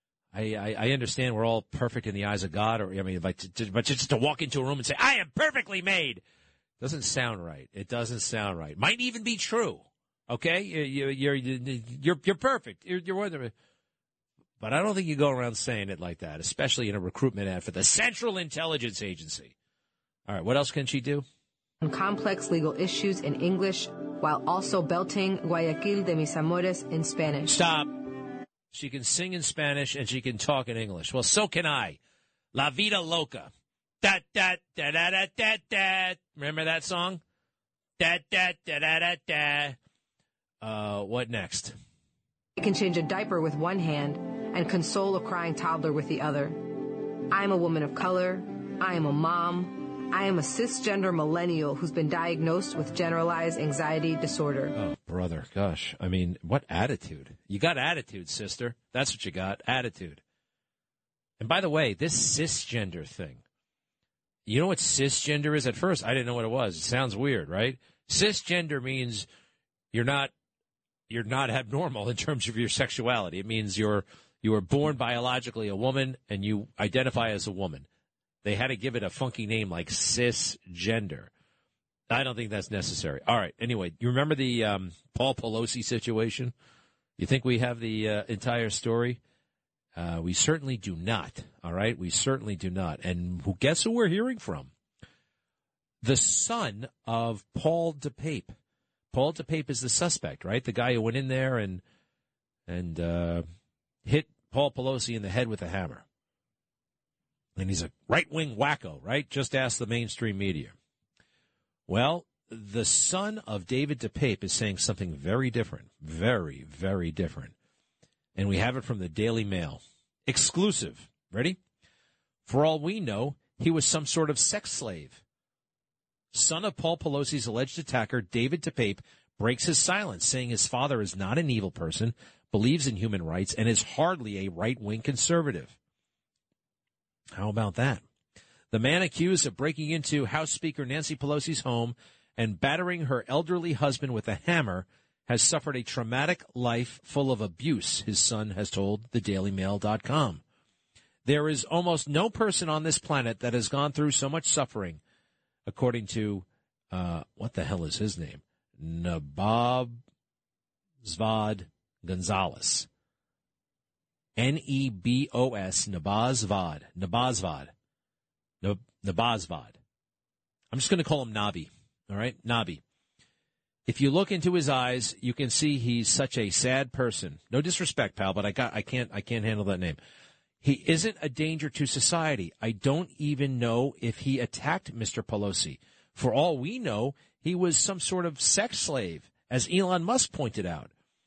I, I, I understand we're all perfect in the eyes of God, or I mean, but, to, but just to walk into a room and say, I am perfectly made, doesn't sound right. It doesn't sound right. Might even be true. Okay, you're you're you're you're perfect. You're, you're wonderful, but I don't think you go around saying it like that, especially in a recruitment ad for the Central Intelligence Agency. All right, what else can she do? On complex legal issues in English while also belting Guayaquil de mis amores in Spanish. Stop. She can sing in Spanish and she can talk in English. Well, so can I. La vida loca. Da da da da da da da. Remember that song? Da da da da da da. Uh, what next? I can change a diaper with one hand and console a crying toddler with the other. I am a woman of color. I am a mom. I am a cisgender millennial who's been diagnosed with generalized anxiety disorder. Oh, brother, gosh. I mean, what attitude? You got attitude, sister. That's what you got, attitude. And by the way, this cisgender thing, you know what cisgender is? At first, I didn't know what it was. It sounds weird, right? Cisgender means you're not you're not abnormal in terms of your sexuality. It means you're you were born biologically a woman and you identify as a woman. They had to give it a funky name like cisgender. I don't think that's necessary. All right. Anyway, you remember the um, Paul Pelosi situation? You think we have the uh, entire story? Uh, we certainly do not. All right. We certainly do not. And who, guess who we're hearing from? The son of Paul DePape. Paul DePape is the suspect, right? The guy who went in there and and uh, hit Paul Pelosi in the head with a hammer. And he's a right-wing wacko, right? Just ask the mainstream media. Well, the son of David DePape is saying something very different, very, very different. And we have it from the Daily Mail. Exclusive. Ready? For all we know, he was some sort of sex slave. Son of Paul Pelosi's alleged attacker, David DePape, breaks his silence, saying his father is not an evil person, believes in human rights, and is hardly a right-wing conservative. How about that? The man accused of breaking into House Speaker Nancy Pelosi's home and battering her elderly husband with a hammer has suffered a traumatic life full of abuse, his son has told the Daily Mail dot com. There is almost no person on this planet that has gone through so much suffering, according to, uh, what the hell is his name? Nabab Zvad Gonzalez. N E B O S, Nabazvad. Nabazvad. Nabazvad. I'm just going to call him Nabi. All right? Nabi. If you look into his eyes, you can see he's such a sad person. No disrespect, pal, but I got I can't I can't handle that name. He isn't a danger to society. I don't even know if he attacked Mister Pelosi. For all we know, he was some sort of sex slave, as Elon Musk pointed out.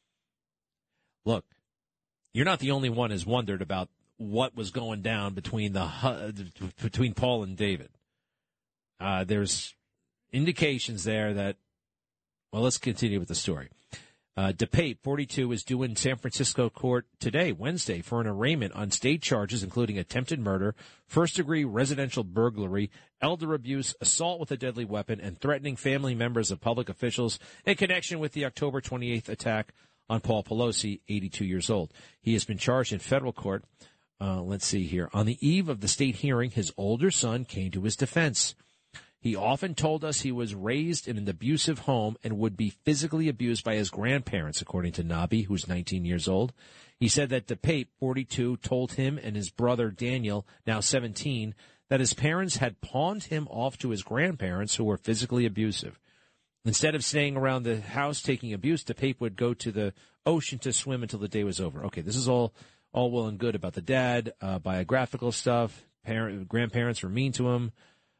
Look, you're not the only one who's wondered about what was going down between the uh, between Paul and David. Uh, there's indications there that, well, let's continue with the story. Uh, DePape, forty-two, is due in San Francisco court today, Wednesday, for an arraignment on state charges including attempted murder, first-degree residential burglary, elder abuse, assault with a deadly weapon, and threatening family members of public officials in connection with the October twenty-eighth attack on Paul Pelosi, eighty-two years old. He has been charged in federal court. Uh, let's see here. On the eve of the state hearing, his older son came to his defense. He often told us he was raised in an abusive home and would be physically abused by his grandparents, according to Nabi, who's nineteen years old. He said that DePape, forty-two, told him and his brother Daniel, now seventeen, that his parents had pawned him off to his grandparents who were physically abusive. Instead of staying around the house taking abuse, DePape would go to the ocean to swim until the day was over. Okay, this is all all well and good about the dad, uh, biographical stuff. Parent, grandparents were mean to him.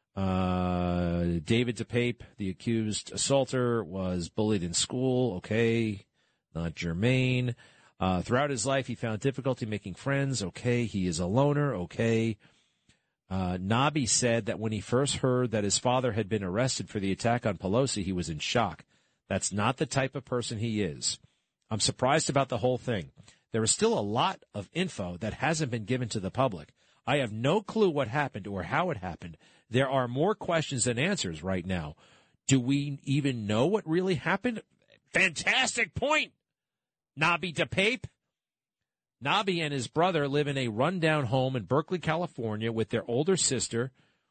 Uh, David DePape, the accused assaulter, was bullied in school. Okay, not germane. Uh, throughout his life, he found difficulty making friends. Okay, he is a loner. Okay. Uh, Nabi said that when he first heard that his father had been arrested for the attack on Pelosi, he was in shock. That's not the type of person he is. I'm surprised about the whole thing. There is still a lot of info that hasn't been given to the public. I have no clue what happened or how it happened. There are more questions than answers right now. Do we even know what really happened? Fantastic point, Nabi DePape. Nabi and his brother live in a rundown home in Berkeley, California, with their older sister.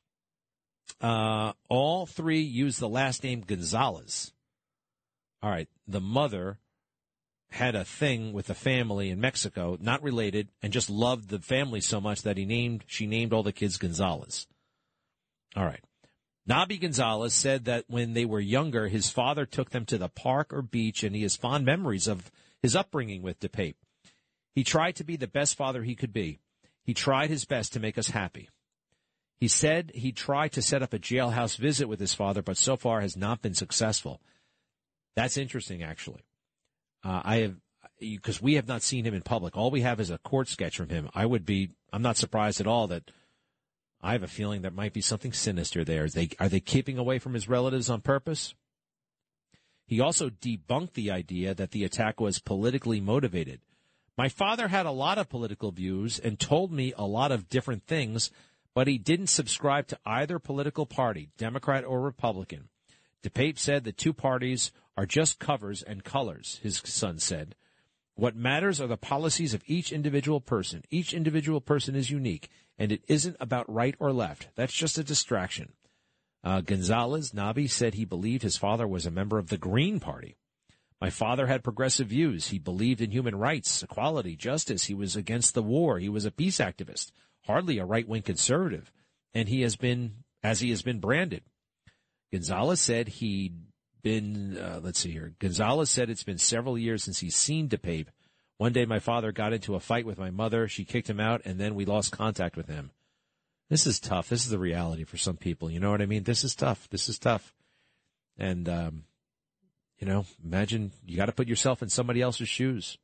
Uh, all three use the last name Gonzalez. All right, the mother had a thing with the family in Mexico, not related, and just loved the family so much that he named she named all the kids Gonzalez. All right. Nabi Gonzalez said that when they were younger, his father took them to the park or beach, and he has fond memories of his upbringing with DePape. He tried to be the best father he could be. He tried his best to make us happy. He said he tried to set up a jailhouse visit with his father, but so far has not been successful. That's interesting, actually. Uh, I have, because we have not seen him in public. All we have is a court sketch from him. I would be, I'm not surprised at all that I have a feeling there might be something sinister there. Is they, are they keeping away from his relatives on purpose? He also debunked the idea that the attack was politically motivated. My father had a lot of political views and told me a lot of different things, but he didn't subscribe to either political party, Democrat or Republican. DePape said the two parties are just covers and colors, his son said. What matters are the policies of each individual person. Each individual person is unique, and it isn't about right or left. That's just a distraction. Uh, Gonzalez, Nabi, said he believed his father was a member of the Green Party. My father had progressive views. He believed in human rights, equality, justice. He was against the war. He was a peace activist, hardly a right-wing conservative, and he has been, as he has been branded. Gonzalez said he'd been, uh, let's see here. Gonzalez said it's been several years since he's seen DePape. One day my father got into a fight with my mother. She kicked him out, and then we lost contact with him. This is tough. This is the reality for some people. You know what I mean? This is tough. This is tough. And, um, you know, imagine you got to put yourself in somebody else's shoes.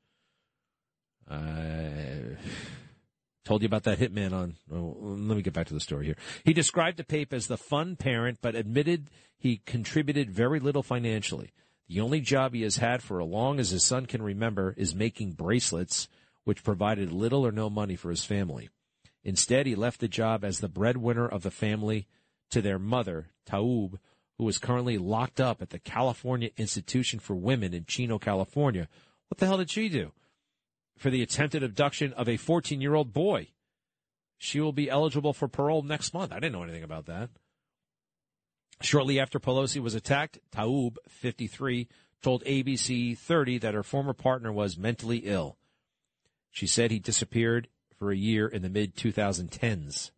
I told you about that hitman on, oh, let me get back to the story here. He described the Pape as the fun parent, but admitted he contributed very little financially. The only job he has had for as long as his son can remember is making bracelets, which provided little or no money for his family. Instead, he left the job as the breadwinner of the family to their mother, Taub, who is currently locked up at the California Institution for Women in Chino, California. What the hell did she do? For the attempted abduction of a fourteen-year-old boy. She will be eligible for parole next month. I didn't know anything about that. Shortly after Pelosi was attacked, Taub, fifty-three, told A B C thirty that her former partner was mentally ill. She said he disappeared for a year in the mid twenty tens.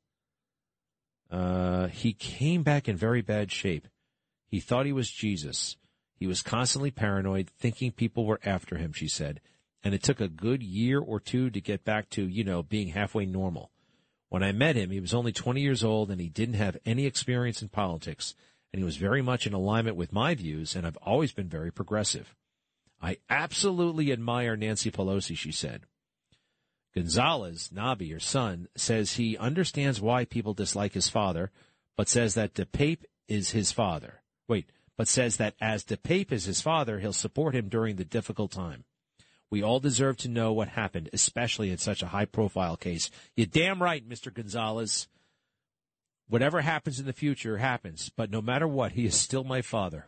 Uh, he came back in very bad shape. He thought he was Jesus. He was constantly paranoid, thinking people were after him, she said. And it took a good year or two to get back to, you know, being halfway normal. When I met him, he was only twenty years old, and he didn't have any experience in politics, and he was very much in alignment with my views, and I've always been very progressive. I absolutely admire Nancy Pelosi, she said. Gonzalez, Nabi, her son, says he understands why people dislike his father, but says that DePape is his father. Wait, but says that as DePape is his father, he'll support him during the difficult time. We all deserve to know what happened, especially in such a high-profile case. You're damn right, Mister Gonzalez. Whatever happens in the future happens, but no matter what, he is still my father.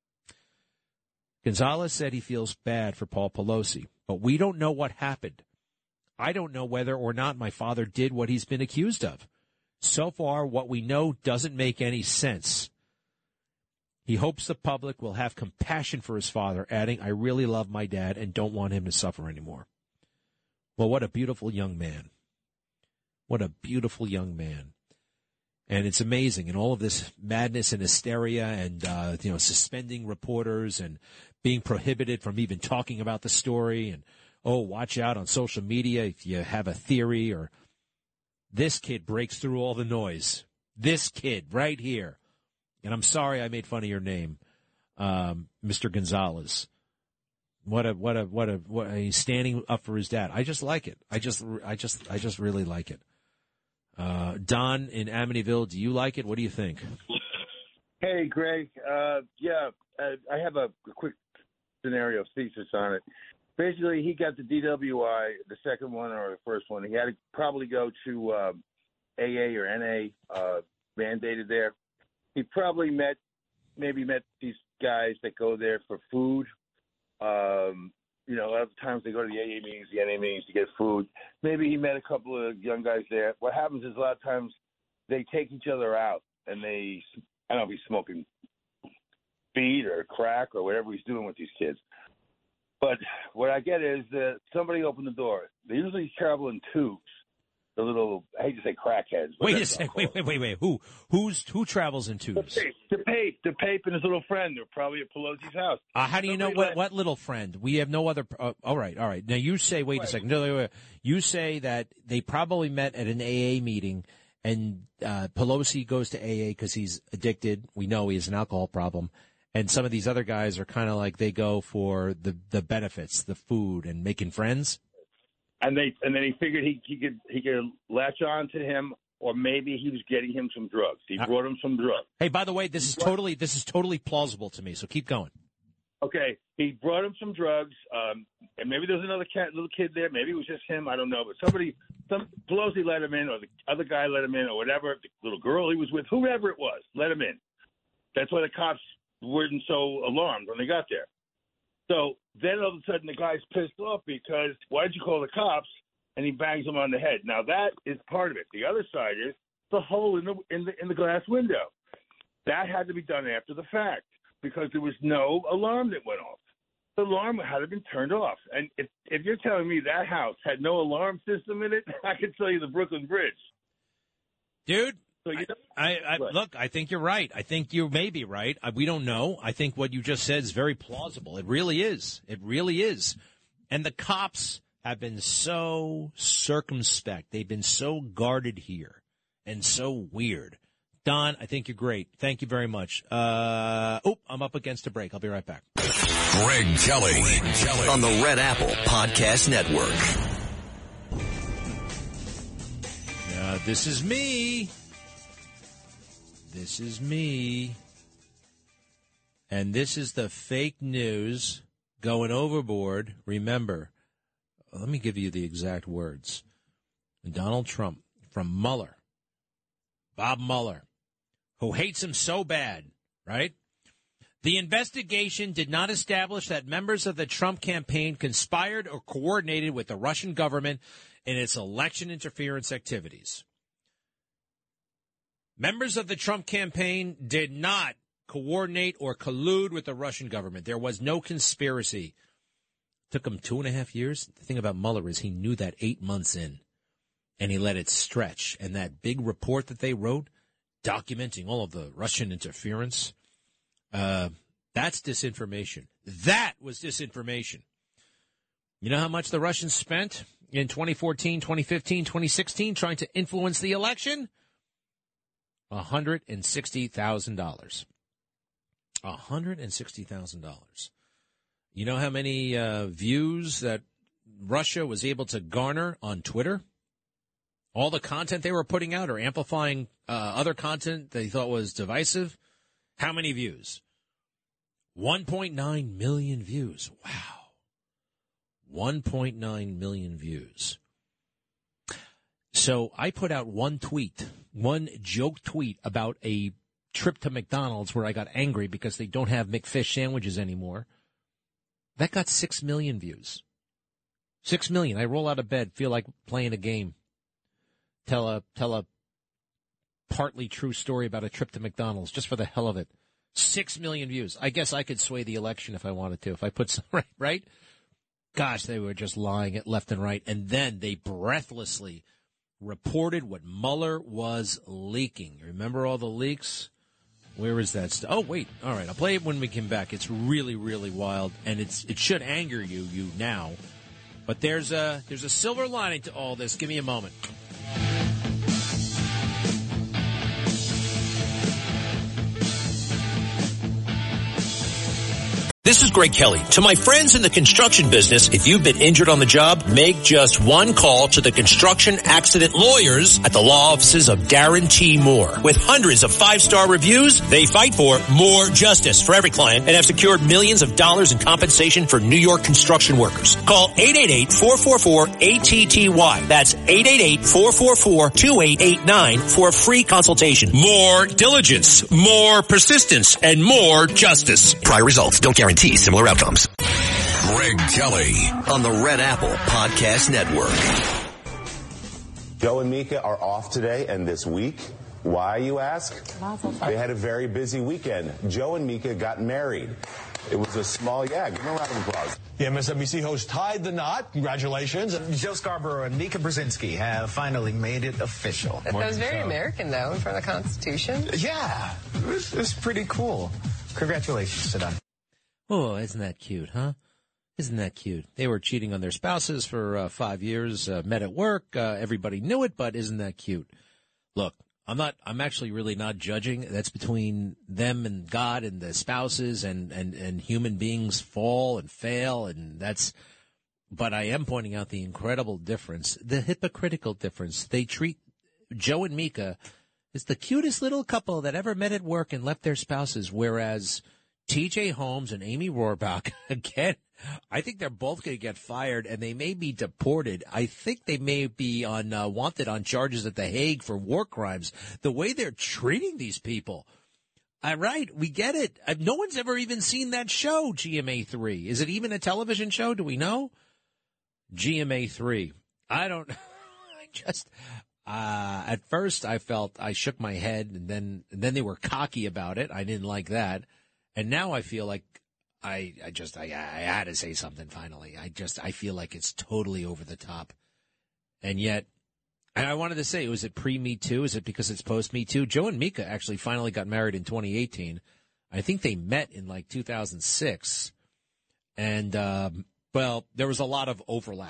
Gonzalez said he feels bad for Paul Pelosi, but we don't know what happened. I don't know whether or not my father did what he's been accused of. So far, what we know doesn't make any sense. He hopes the public will have compassion for his father, adding, I really love my dad and don't want him to suffer anymore. Well, what a beautiful young man. What a beautiful young man. And it's amazing. And all of this madness and hysteria and, uh, you know, suspending reporters and being prohibited from even talking about the story. And, oh, watch out on social media if you have a theory. Or this kid breaks through all the noise. This kid right here. And I'm sorry I made fun of your name, um, Mister Gonzalez. What a, what a, what a, what a, he's standing up for his dad. I just like it. I just, I just, I just really like it. Uh, Don in Amityville, do you like it? What do you think? Hey, Greg. Uh, yeah, uh, I have a quick scenario thesis on it. Basically, he got the D W I, the second one or the first one. He had to probably go to uh, A A or N A, uh, mandated there. He probably met, maybe met these guys that go there for food. Um, you know, a lot of times they go to the A A meetings, the N A meetings to get food. Maybe he met a couple of young guys there. What happens is a lot of times they take each other out and they, I don't know if he's smoking speed or crack or whatever he's doing with these kids. But what I get is that somebody opened the door. They usually travel in tubes. The little, I hate to say crackheads. Wait a second. Wait, wait, wait, wait. Who, who's, who travels in tubes? The Pape, the Pape and his little friend. They're probably at Pelosi's house. Uh, how do you Somebody know what, let... what little friend? We have no other. Uh, all right, all right. Now you say, wait right. a second. No, wait, wait. You say that they probably met at an A A meeting, and uh, Pelosi goes to A A because he's addicted. We know he has an alcohol problem, and some of these other guys are kind of like they go for the the benefits, the food, and making friends. And they and then he figured he, he could he could latch on to him, or maybe he was getting him some drugs. He brought him some drugs. Hey, by the way, this is totally this is totally plausible to me. So keep going. Okay, he brought him some drugs, um, and maybe there's another cat, little kid there. Maybe it was just him. I don't know, but somebody, some Pelosi let him in, or the other guy let him in, or whatever. The little girl he was with, whoever it was, let him in. That's why the cops weren't so alarmed when they got there. So then all of a sudden the guy's pissed off because why did you call the cops? And he bangs him on the head. Now that is part of it. The other side is the hole in the in the in the glass window. That had to be done after the fact because there was no alarm that went off. The alarm had to have been turned off. And if if you're telling me that house had no alarm system in it, I can tell you the Brooklyn Bridge. Dude. So you know, I, I, I look, I think you're right. I think you may be right. I, we don't know. I think what you just said is very plausible. It really is. It really is. And the cops have been so circumspect. They've been so guarded here and so weird. Don, I think you're great. Thank you very much. Uh, oh, I'm up against a break. I'll be right back. Greg Kelly, Greg Kelly on the Red Apple Podcast Network. Uh, this is me. This is me. And this is the fake news going overboard. Remember, let me give you the exact words. Donald Trump from Mueller, Bob Mueller, who hates him so bad, right? The investigation did not establish that members of the Trump campaign conspired or coordinated with the Russian government in its election interference activities. Members of the Trump campaign did not coordinate or collude with the Russian government. There was no conspiracy. Took him two and a half years. The thing about Mueller is he knew that eight months in, and he let it stretch. And that big report that they wrote, documenting all of the Russian interference, uh, that's disinformation. That was disinformation. You know how much the Russians spent in twenty fourteen, twenty fifteen, twenty sixteen trying to influence the election? one hundred sixty thousand dollars. one hundred sixty thousand dollars. You know how many uh, views that Russia was able to garner on Twitter? All the content they were putting out or amplifying uh, other content they thought was divisive? How many views? one point nine million views. Wow. one point nine million views. So I put out one tweet, one joke tweet about a trip to McDonald's where I got angry because they don't have McFish sandwiches anymore. That got six million views. Six million. I roll out of bed, feel like playing a game. Tell a tell a partly true story about a trip to McDonald's just for the hell of it. Six million views. I guess I could sway the election if I wanted to. If I put some right, right? Gosh, they were just lying it left and right, and then they breathlessly reported what Mueller was leaking. Remember all the leaks? Where is that stuff? Oh, wait. All right. I'll play it when we come back. It's really, really wild, and it's it should anger you, you now. But there's a, there's a silver lining to all this. Give me a moment. This is Greg Kelly. To my friends in the construction business, if you've been injured on the job, make just one call to the construction accident lawyers at the law offices of Darren T. Moore. With hundreds of five-star reviews, they fight for more justice for every client and have secured millions of dollars in compensation for New York construction workers. Call eight eight eight, four four four, A T T Y. That's eight eight eight, four four four, two eight eight nine for a free consultation. More diligence, more persistence, and more justice. Prior results don't guarantee similar outcomes. Greg Kelly on the Red Apple Podcast Network. Joe and Mika are off today and this week. Why, you ask? They had a very busy weekend. Joe and Mika got married. It was a small, yeah, give them a round of applause. The M S N B C host tied the knot. Congratulations. Joe Scarborough and Mika Brzezinski have finally made it official. That was very American, though, in front of the Constitution. Yeah, it was, it was pretty cool. Congratulations to them. Oh, isn't that cute, huh? Isn't that cute? They were cheating on their spouses for uh, five years, uh, met at work. Uh, everybody knew it, but isn't that cute? Look, I'm not, I'm actually really not judging. That's between them and God and the spouses, and, and, and human beings fall and fail. And that's, but I am pointing out the incredible difference, the hypocritical difference. They treat Joe and Mika as the cutest little couple that ever met at work and left their spouses, whereas T J Holmes and Amy Rohrbach, again, I think they're both going to get fired, and they may be deported. I think they may be on uh, wanted on charges at The Hague for war crimes. The way they're treating these people. All right, we get it. Uh, no one's ever even seen that show, G M A three. Is it even a television show? Do we know? G M A three. I don't I just... Uh, at first, I felt I shook my head, and then and then they were cocky about it. I didn't like that. And now I feel like I, I just, I, I had to say something finally. I just, I feel like it's totally over the top. And yet, and I wanted to say, was it pre-Me Too? Is it because it's post-Me Too? Joe and Mika actually finally got married in twenty eighteen. I think they met in like two thousand six. And, um, well, there was a lot of overlap.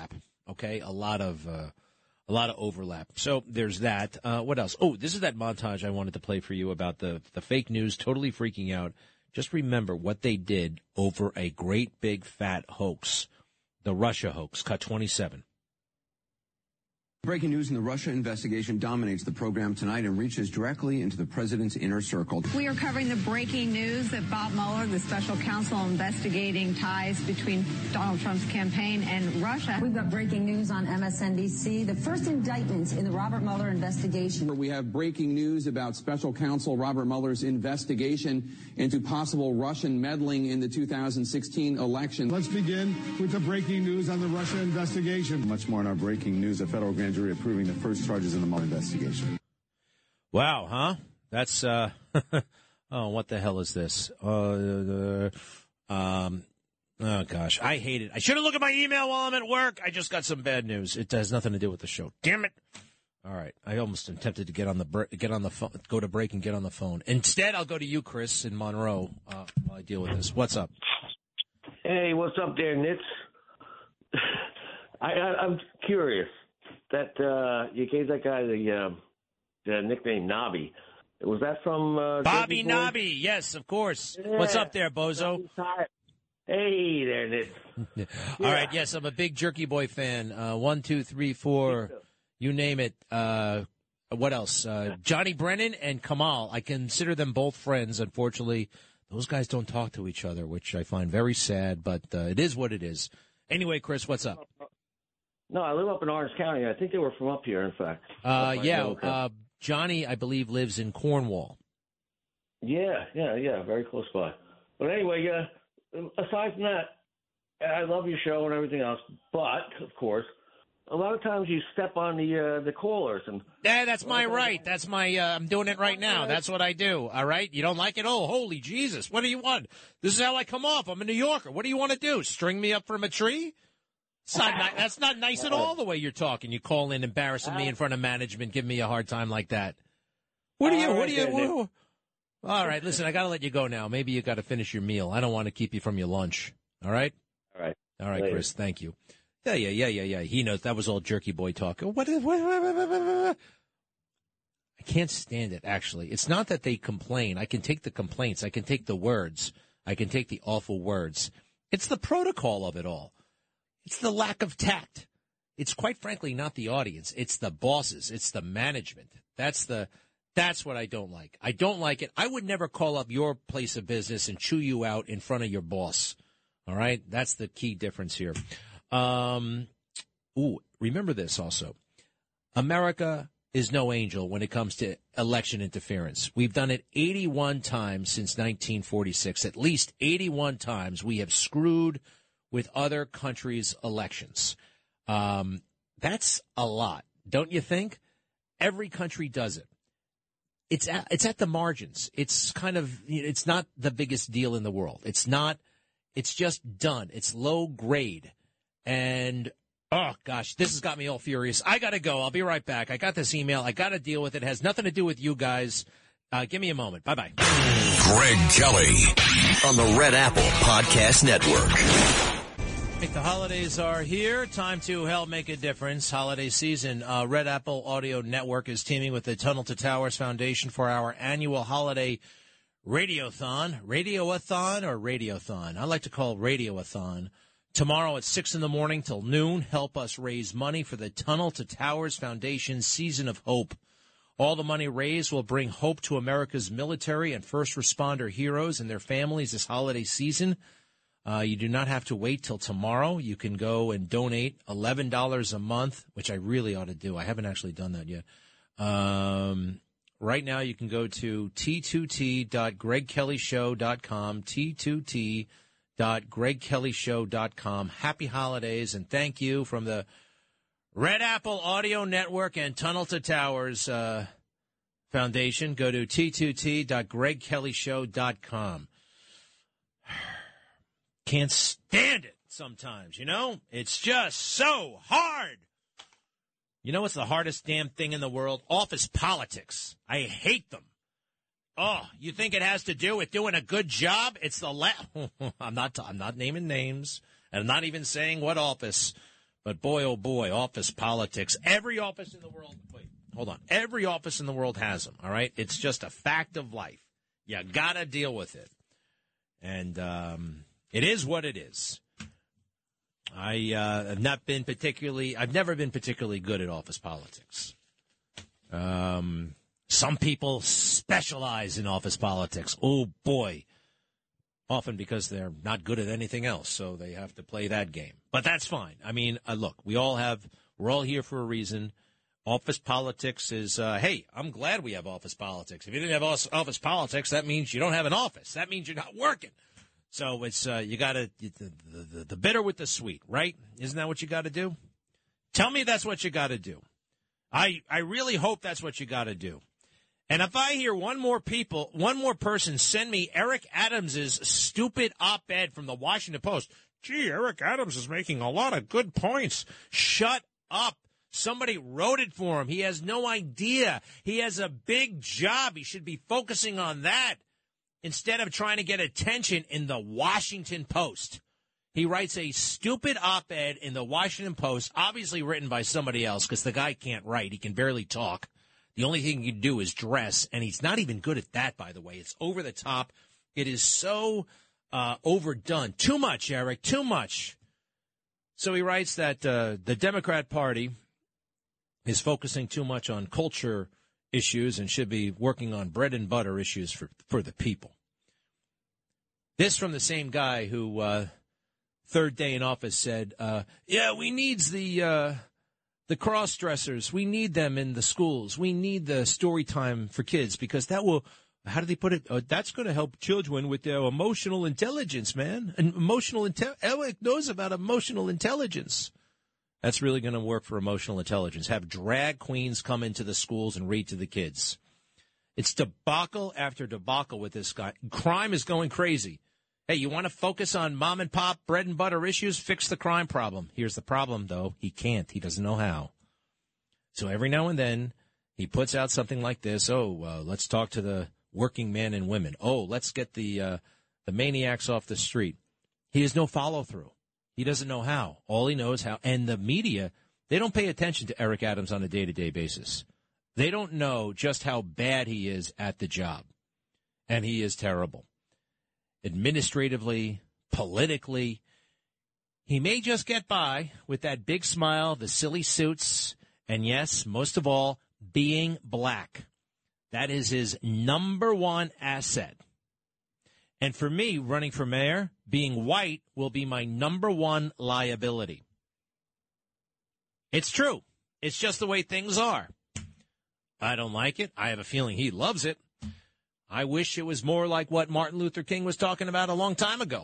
Okay, a lot of uh, a lot of overlap. So there's that. Uh, what else? Oh, this is that montage I wanted to play for you about the the fake news totally freaking out. Just remember what they did over a great big fat hoax, the Russia hoax. Cut twenty-seven. Breaking news in the Russia investigation dominates the program tonight and reaches directly into the president's inner circle. We are covering the breaking news that Bob Mueller, the special counsel investigating ties between Donald Trump's campaign and Russia. We've got breaking news on M S N B C, the first indictment in the Robert Mueller investigation. We have breaking news about special counsel Robert Mueller's investigation into possible Russian meddling in the two thousand sixteen election. Let's begin with the breaking news on the Russia investigation. Much more in our breaking news, a federal grand jury approving the first charges in the Mueller investigation. Wow, huh? That's, uh, oh, what the hell is this? Uh, uh, um, oh, gosh, I hate it. I should have looked at my email while I'm at work. I just got some bad news. It has nothing to do with the show. Damn it. All right. I almost am tempted to get on the bre- get on the phone, go to break and get on the phone. Instead, I'll go to you, Chris, in Monroe, uh, while I deal with this. What's up? Hey, what's up there, Nitz? I, I, I'm curious. That uh, you gave that guy the, uh, the nickname Nobby. Was that from uh, Bobby Nobby? Yes, of course. Yeah. What's up there, Bozo? Hey there, Nick. yeah. All right. Yes, I'm a big Jerky Boy fan. Uh, one, two, three, four. You name it. Uh, what else? Uh, Johnny Brennan and Kamal. I consider them both friends. Unfortunately, those guys don't talk to each other, which I find very sad. But uh, it is what it is. Anyway, Chris, what's up? No, I live up in Orange County. I think they were from up here, in fact. Uh, yeah, uh, Johnny, I believe, lives in Cornwall. Yeah, yeah, yeah, very close by. But anyway, uh, aside from that, I love your show and everything else. But, of course, a lot of times you step on the uh, the callers. And yeah, that's my right. That's my, uh, I'm doing it right now. That's what I do, all right? You don't like it? Oh, holy Jesus. What do you want? This is how I come off. I'm a New Yorker. What do you want to do? String me up from a tree? It's not ni- that's not nice at all, the way you're talking. You call in embarrassing me in front of management, give me a hard time like that. What do you, what do you, what, all right, listen, I got to let you go now. Maybe you got to finish your meal. I don't want to keep you from your lunch. All right? All right. All right, Later. Chris, thank you. Yeah, yeah, yeah, yeah, yeah. He knows. That was all Jerky Boy talk. What, what, what, what, what, what? I can't stand it, actually. It's not that they complain. I can take the complaints. I can take the words. I can take the awful words. It's the protocol of it all. It's the lack of tact. It's quite frankly not the audience. It's the bosses. It's the management. That's the that's what I don't like. I don't like it. I would never call up your place of business and chew you out in front of your boss. All right? That's the key difference here. Um, ooh, remember this also. America is no angel when it comes to election interference. We've done it eighty-one times since nineteen forty-six. At least eighty-one times we have screwed with other countries' elections. Um, that's a lot, don't you think? Every country does it. It's at, it's at the margins. It's kind of, it's not the biggest deal in the world. It's not, it's just done. It's low grade. And, oh, gosh, this has got me all furious. I got to go. I'll be right back. I got this email. I got to deal with it. It has nothing to do with you guys. Uh, give me a moment. Bye-bye. Greg Kelly on the Red Apple Podcast Network. The holidays are here. Time to help make a difference. Holiday season. Uh, Red Apple Audio Network is teaming with the Tunnel to Towers Foundation for our annual holiday radiothon. Radioathon or radiothon? I like to call it radioathon. Tomorrow at six in the morning till noon, help us raise money for the Tunnel to Towers Foundation Season of Hope. All the money raised will bring hope to America's military and first responder heroes and their families this holiday season. Uh, you do not have to wait till tomorrow. You can go and donate eleven dollars a month, which I really ought to do. I haven't actually done that yet. Um, right now, you can go to t two t dot greg kelly show dot com, t two t dot greg kelly show dot com. Happy holidays, and thank you from the Red Apple Audio Network and Tunnel to Towers uh, Foundation. Go to t two t dot greg kelly show dot com. Can't stand it sometimes, you know? It's just so hard. You know what's the hardest damn thing in the world? Office politics. I hate them. Oh, you think it has to do with doing a good job? It's the la- I'm not I'm not naming names, and I'm not even saying what office. But boy, oh boy, office politics. Every office in the world, wait, hold on. Every office in the world has them, all right? It's just a fact of life. You got to deal with it. And um, it is what it is. I uh, have not been particularly, I've never been particularly good at office politics. Um, some people specialize in office politics. Oh, boy. Often because they're not good at anything else, so they have to play that game. But that's fine. I mean, uh, look, we all have, we're all here for a reason. Office politics is, uh, hey, I'm glad we have office politics. If you didn't have office politics, that means you don't have an office. That means you're not working. So it's, uh, you got to, the, the, the bitter with the sweet, right? Isn't that what you got to do? Tell me that's what you got to do. I, I really hope that's what you got to do. And if I hear one more people, one more person send me Eric Adams's stupid op-ed from the Washington Post, gee, Eric Adams is making a lot of good points. Shut up. Somebody wrote it for him. He has no idea. He has a big job. He should be focusing on that instead of trying to get attention in the Washington Post. He writes a stupid op-ed in the Washington Post, obviously written by somebody else because the guy can't write. He can barely talk. The only thing he can do is dress, and he's not even good at that, by the way. It's over the top. It is so uh, overdone. Too much, Eric, too much. So he writes that uh, the Democrat Party is focusing too much on culture issues and should be working on bread and butter issues for, for the people. This from the same guy who, uh, third day in office, said, uh, yeah, we needs the... Uh, The cross-dressers, we need them in the schools. We need the story time for kids because that will, how did he put it? Uh, that's going to help children with their emotional intelligence, man. And emotional intelligence, Eric knows about emotional intelligence. That's really going to work for emotional intelligence. Have drag queens come into the schools and read to the kids. It's debacle after debacle with this guy. Crime is going crazy. Hey, you want to focus on mom and pop bread and butter issues? Fix the crime problem. Here's the problem, though. He can't. He doesn't know how. So every now and then he puts out something like this. Oh, uh, let's talk to the working men and women. Oh, let's get the uh, the maniacs off the street. He has no follow-through. He doesn't know how. All he knows how. And the media, they don't pay attention to Eric Adams on a day-to-day basis. They don't know just how bad he is at the job. And he is terrible. Administratively, politically, he may just get by with that big smile, the silly suits, and yes, most of all, being black. That is his number one asset. And for me, running for mayor, being white will be my number one liability. It's true. It's just the way things are. I don't like it. I have a feeling he loves it. I wish it was more like what Martin Luther King was talking about a long time ago.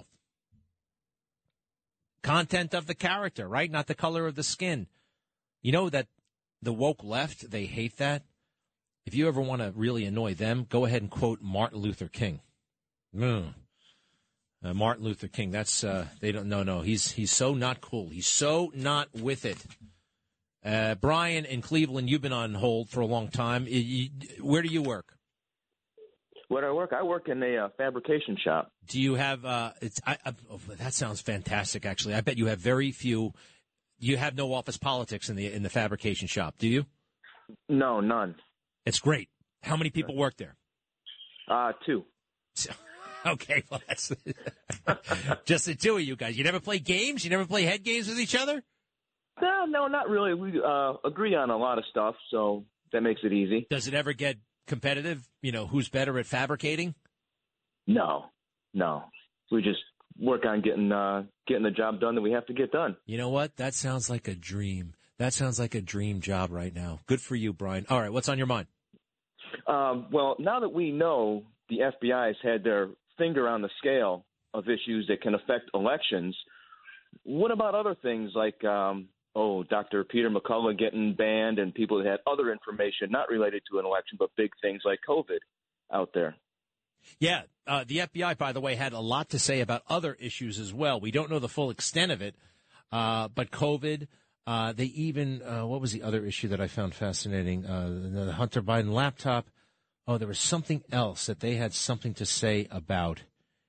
Content of the character, right? Not the color of the skin. You know that the woke left, they hate that. If you ever want to really annoy them, go ahead and quote Martin Luther King. Mm. Uh, Martin Luther King, that's, uh, they don't, no, no, he's, he's so not cool. He's so not with it. Uh, Brian in Cleveland, you've been on hold for a long time. You, you, where do you work? Where do I work? I work in a uh, fabrication shop. Do you have, uh, it's, I, I, oh, that sounds fantastic, actually. I bet you have very few, you have no office politics in the in the fabrication shop, do you? No, none. It's great. How many people work there? Uh, two. Okay, well, that's just the two of you guys. You never play games? You never play head games with each other? No, no, not really. We uh, agree on a lot of stuff, so that makes it easy. Does it ever get competitive? You know, who's better at fabricating? No, no. We just work on getting uh, getting the job done that we have to get done. You know what? That sounds like a dream. That sounds like a dream job right now. Good for you, Brian. All right, what's on your mind? Um, well, now that we know the F B I has had their finger on the scale of issues that can affect elections, what about other things like, um, oh, Doctor Peter McCullough getting banned and people that had other information not related to an election, but big things like COVID out there? Yeah, uh, the F B I, by the way, had a lot to say about other issues as well. We don't know the full extent of it, uh, but COVID, uh, they even, uh, what was the other issue that I found fascinating? Uh, the Hunter Biden laptop. Oh, there was something else that they had something to say about.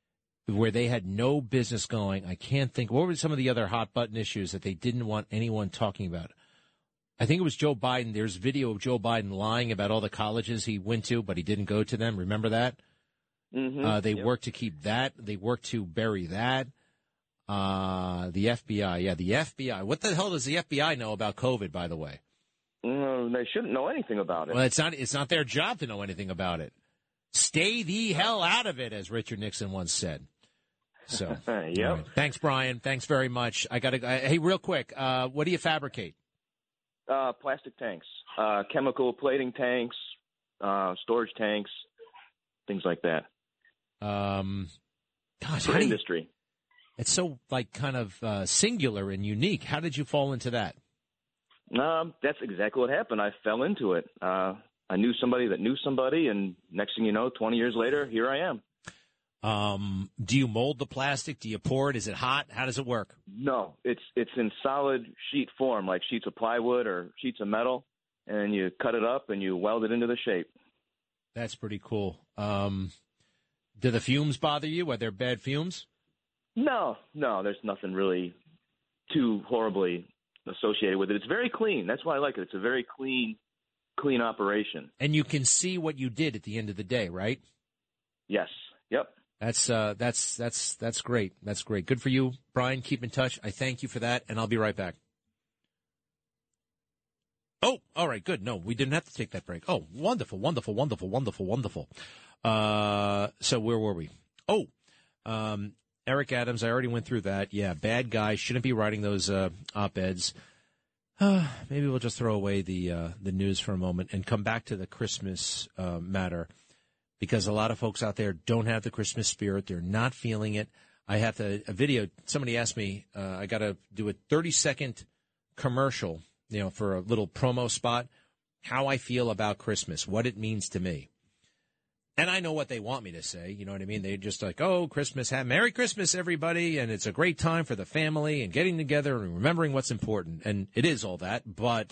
where they had no business going. I can't think. What were some of the other hot button issues that they didn't want anyone talking about? I think it was Joe Biden. There's video of Joe Biden lying about all the colleges he went to, but he didn't go to them. Remember that? Mm-hmm. Uh, they yep. worked to keep that. They worked to bury that. Uh, the F B I. Yeah, the F B I. What the hell does the F B I know about COVID, by the way? Mm, they shouldn't know anything about it. Well, it's not, it's not their job to know anything about it. Stay the hell out of it, as Richard Nixon once said. So, yep. Right. Thanks, Brian. Thanks very much. I got to, hey, real quick, uh, what do you fabricate? Uh, plastic tanks, uh, chemical plating tanks, uh, storage tanks, things like that. Um, gosh, For how do you, industry. it's so like kind of uh, singular and unique. How did you fall into that? Um, that's exactly what happened. I fell into it. Uh, I knew somebody that knew somebody, and next thing you know, twenty years later, here I am. Um, do you mold the plastic? Do you pour it? Is it hot? How does it work? No, it's it's in solid sheet form, like sheets of plywood or sheets of metal, and you cut it up and you weld it into the shape. That's pretty cool. Um, do the fumes bother you? Are there bad fumes? No, no, there's nothing really too horribly associated with it. It's very clean. That's why I like it. It's a very clean, clean operation. And you can see what you did at the end of the day, right? Yes. Yep. That's uh, that's that's that's great. That's great. Good for you, Brian. Keep in touch. I thank you for that, and I'll be right back. Oh, all right, good. No, we didn't have to take that break. Oh, wonderful, wonderful, wonderful, wonderful, wonderful. Uh, so where were we? Oh, um, Eric Adams. I already went through that. Yeah, bad guy. Shouldn't be writing those uh, op-eds. Uh, maybe we'll just throw away the uh, the news for a moment and come back to the Christmas uh, matter. Because a lot of folks out there don't have the Christmas spirit. They're not feeling it. I have to, a video, somebody asked me, uh, I got to do a thirty-second commercial, you know, for a little promo spot, how I feel about Christmas, what it means to me. And I know what they want me to say, you know what I mean? They're just like, oh, Christmas, have Merry Christmas, everybody, and it's a great time for the family and getting together and remembering what's important. And it is all that, but...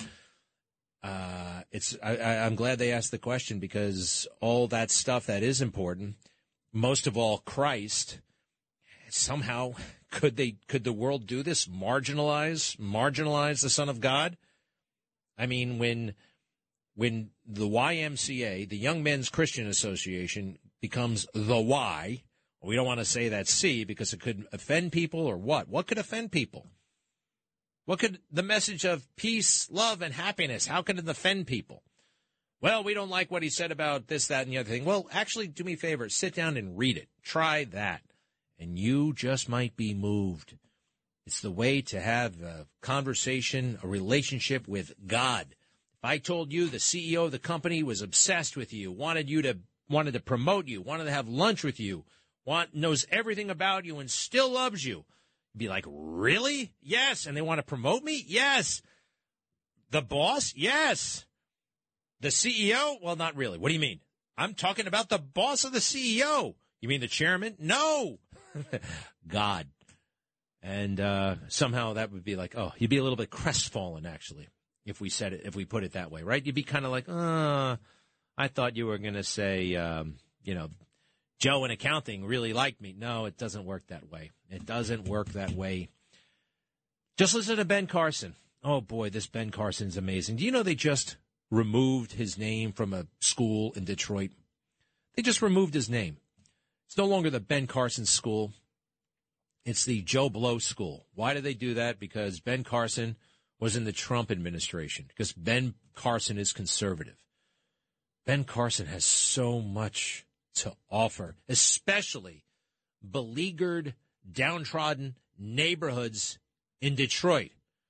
Uh, it's. I, I'm glad they asked the question because all that stuff that is important, most of all, Christ. Somehow, could they? Could the world do this? Marginalize, marginalize the Son of God. I mean, when when the Y M C A, the Young Men's Christian Association, becomes the Y, we don't want to say that C because it could offend people or what? What could offend people? What could the message of peace, love, and happiness, how could it offend people? Well, we don't like what he said about this, that, and the other thing. Well, actually, do me a favor. Sit down and read it. Try that. And you just might be moved. It's the way to have a conversation, a relationship with God. If I told you the C E O of the company was obsessed with you, wanted you to wanted to promote you, wanted to have lunch with you, want knows everything about you, and still loves you, be like, really? Yes. And they want to promote me? Yes. The boss? Yes. The C E O? Well, not really. What do you mean? I'm talking about the boss of the C E O. You mean the chairman? No. God. And uh, somehow that would be like, oh, you'd be a little bit crestfallen, actually, if we said it, if we put it that way, right? You'd be kind of like, uh, I thought you were going to say, um, you know, Joe in accounting really liked me. No, it doesn't work that way. It doesn't work that way. Just listen to Ben Carson. Oh, boy, this Ben Carson's amazing. Do you know they just removed his name from a school in Detroit? They just removed his name. It's no longer the Ben Carson School. It's the Joe Blow School. Why did they do that? Because Ben Carson was in the Trump administration. Because Ben Carson is conservative. Ben Carson has so much to offer, especially beleaguered, downtrodden neighborhoods in Detroit,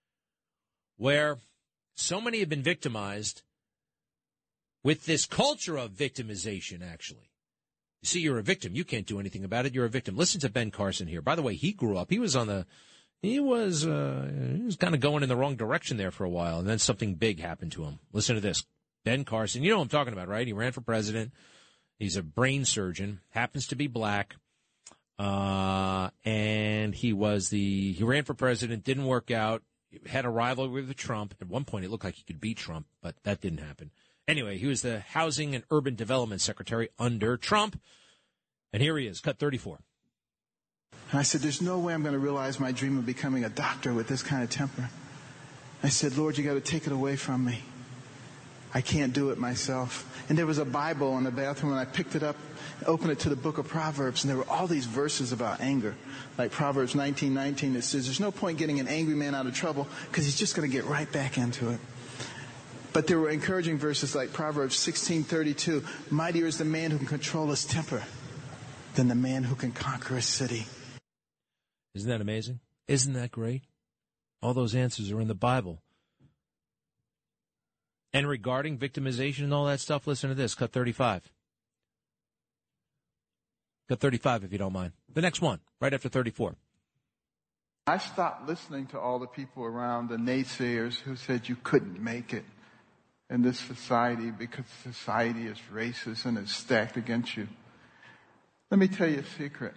where so many have been victimized with this culture of victimization, actually. You see, you're a victim. You can't do anything about it. You're a victim. Listen to Ben Carson here. By the way, he grew up. He was on the, he was, uh, he was kind of going in the wrong direction there for a while, and then something big happened to him. Listen to this. Ben Carson, you know what I'm talking about, right? He ran for president. He's a brain surgeon, happens to be black, uh, and he was the, he ran for president, didn't work out, had a rivalry with Trump. At one point, it looked like he could beat Trump, but that didn't happen. Anyway, he was the Housing and Urban Development Secretary under Trump, and here he is, cut thirty-four. And I said, there's no way I'm going to realize my dream of becoming a doctor with this kind of temper. I said, Lord, you got to take it away from me. I can't do it myself. And there was a Bible in the bathroom, and I picked it up, opened it to the book of Proverbs, and there were all these verses about anger. Like Proverbs nineteen nineteen that says, there's no point getting an angry man out of trouble because he's just going to get right back into it. But there were encouraging verses like Proverbs sixteen thirty-two, mightier is the man who can control his temper than the man who can conquer a city. Isn't that amazing? Isn't that great? All those answers are in the Bible. And regarding victimization and all that stuff, listen to this. Cut thirty-five. Cut thirty-five, if you don't mind. The next one, right after thirty-four. I stopped listening to all the people around, the naysayers who said you couldn't make it in this society because society is racist and it's stacked against you. Let me tell you a secret.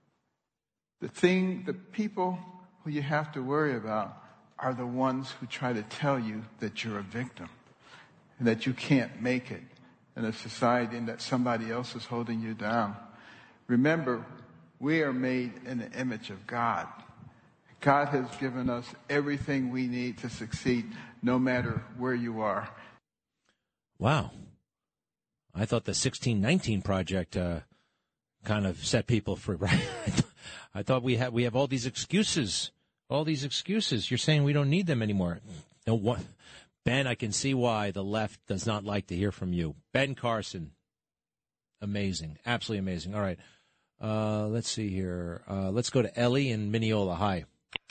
The thing, the people who you have to worry about are the ones who try to tell you that you're a victim and that you can't make it in a society and that somebody else is holding you down. Remember, we are made in the image of God. God has given us everything we need to succeed, no matter where you are. Wow. I thought the sixteen nineteen project uh, kind of set people free, right? I thought we have we have all these excuses, all these excuses. You're saying we don't need them anymore. No, what, Ben, I can see why the left does not like to hear from you. Ben Carson, amazing, absolutely amazing. All right, uh, let's see here. Uh, let's go to Ellie in Mineola. Hi.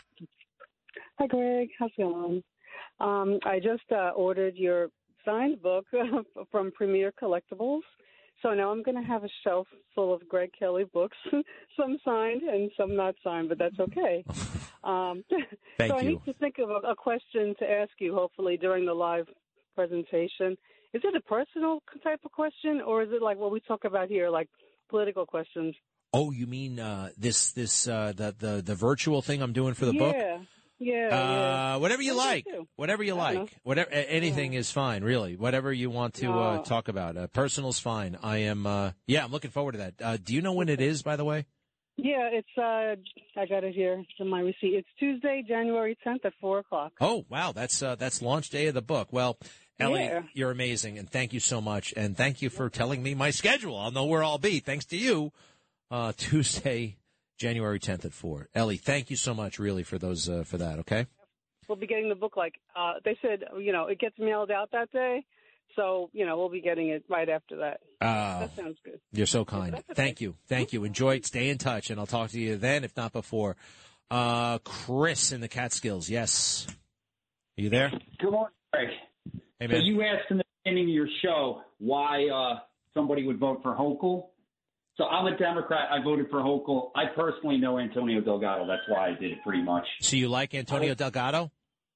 Hi, Greg. How's it going? Um, I just uh, ordered your signed book from Premier Collectibles. So now I'm going to have a shelf full of Greg Kelly books, some signed and some not signed, but that's okay. Um, Thank so I you. need to think of a, a question to ask you, hopefully, during the live presentation. Is it a personal type of question, or is it like what we talk about here, like political questions? Oh, you mean uh, this this uh, the, the the virtual thing I'm doing for the book? Yeah. Yeah, uh, yeah. Whatever you What do like, you do? whatever you I don't like, whatever anything is fine, really. Whatever you want to uh, Oh. talk about, uh, personal's fine. I am, uh, yeah, I'm looking forward to that. Uh, do you know when it is, by the way? Yeah, it's, uh, I got it here. It's in my receipt. It's Tuesday, January tenth at four o'clock. Oh, wow, that's uh, that's launch day of the book. Well, Ellie, Yeah. you're amazing, and thank you so much, and thank you for telling me my schedule. I'll know where I'll be, thanks to you. Uh, Tuesday, January tenth at four. Ellie, thank you so much, really, for those uh, for that. Okay. We'll be getting the book, like, uh, they said, you know, it gets mailed out that day. So, you know, we'll be getting it right after that. Uh, that sounds good. You're so kind. Thank you. Thank you. Enjoy it. Stay in touch, and I'll talk to you then, if not before. Uh, Chris in the Catskills. Yes. Are you there? Good morning, Greg. Hey, So man. you asked in the beginning of your show why uh, somebody would vote for Hochul. So I'm a Democrat. I voted for Hochul. I personally know Antonio Delgado. That's why I did it, pretty much. So you like Antonio Delgado?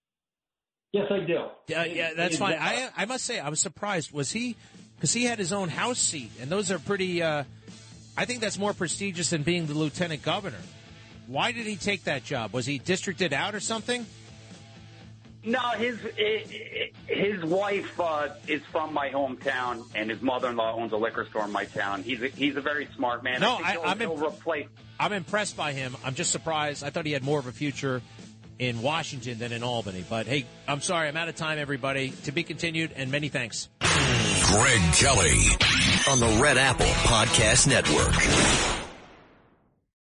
Yes, I do. Yeah, yeah, that's fine. I I must say, I was surprised. Was he, because he had his own House seat, and those are pretty, uh, I think that's more prestigious than being the lieutenant governor. Why did he take that job? Was he districted out or something? No, his his wife uh, is from my hometown, and his mother-in-law owns a liquor store in my town. He's a, he's a very smart man. No, I think I, he'll, I'm, he'll imp- replace. I'm impressed by him. I'm just surprised. I thought he had more of a future in Washington than in Albany. But, hey, I'm sorry. I'm out of time, everybody. To be continued, and many thanks. Greg Kelly on the Red Apple Podcast Network.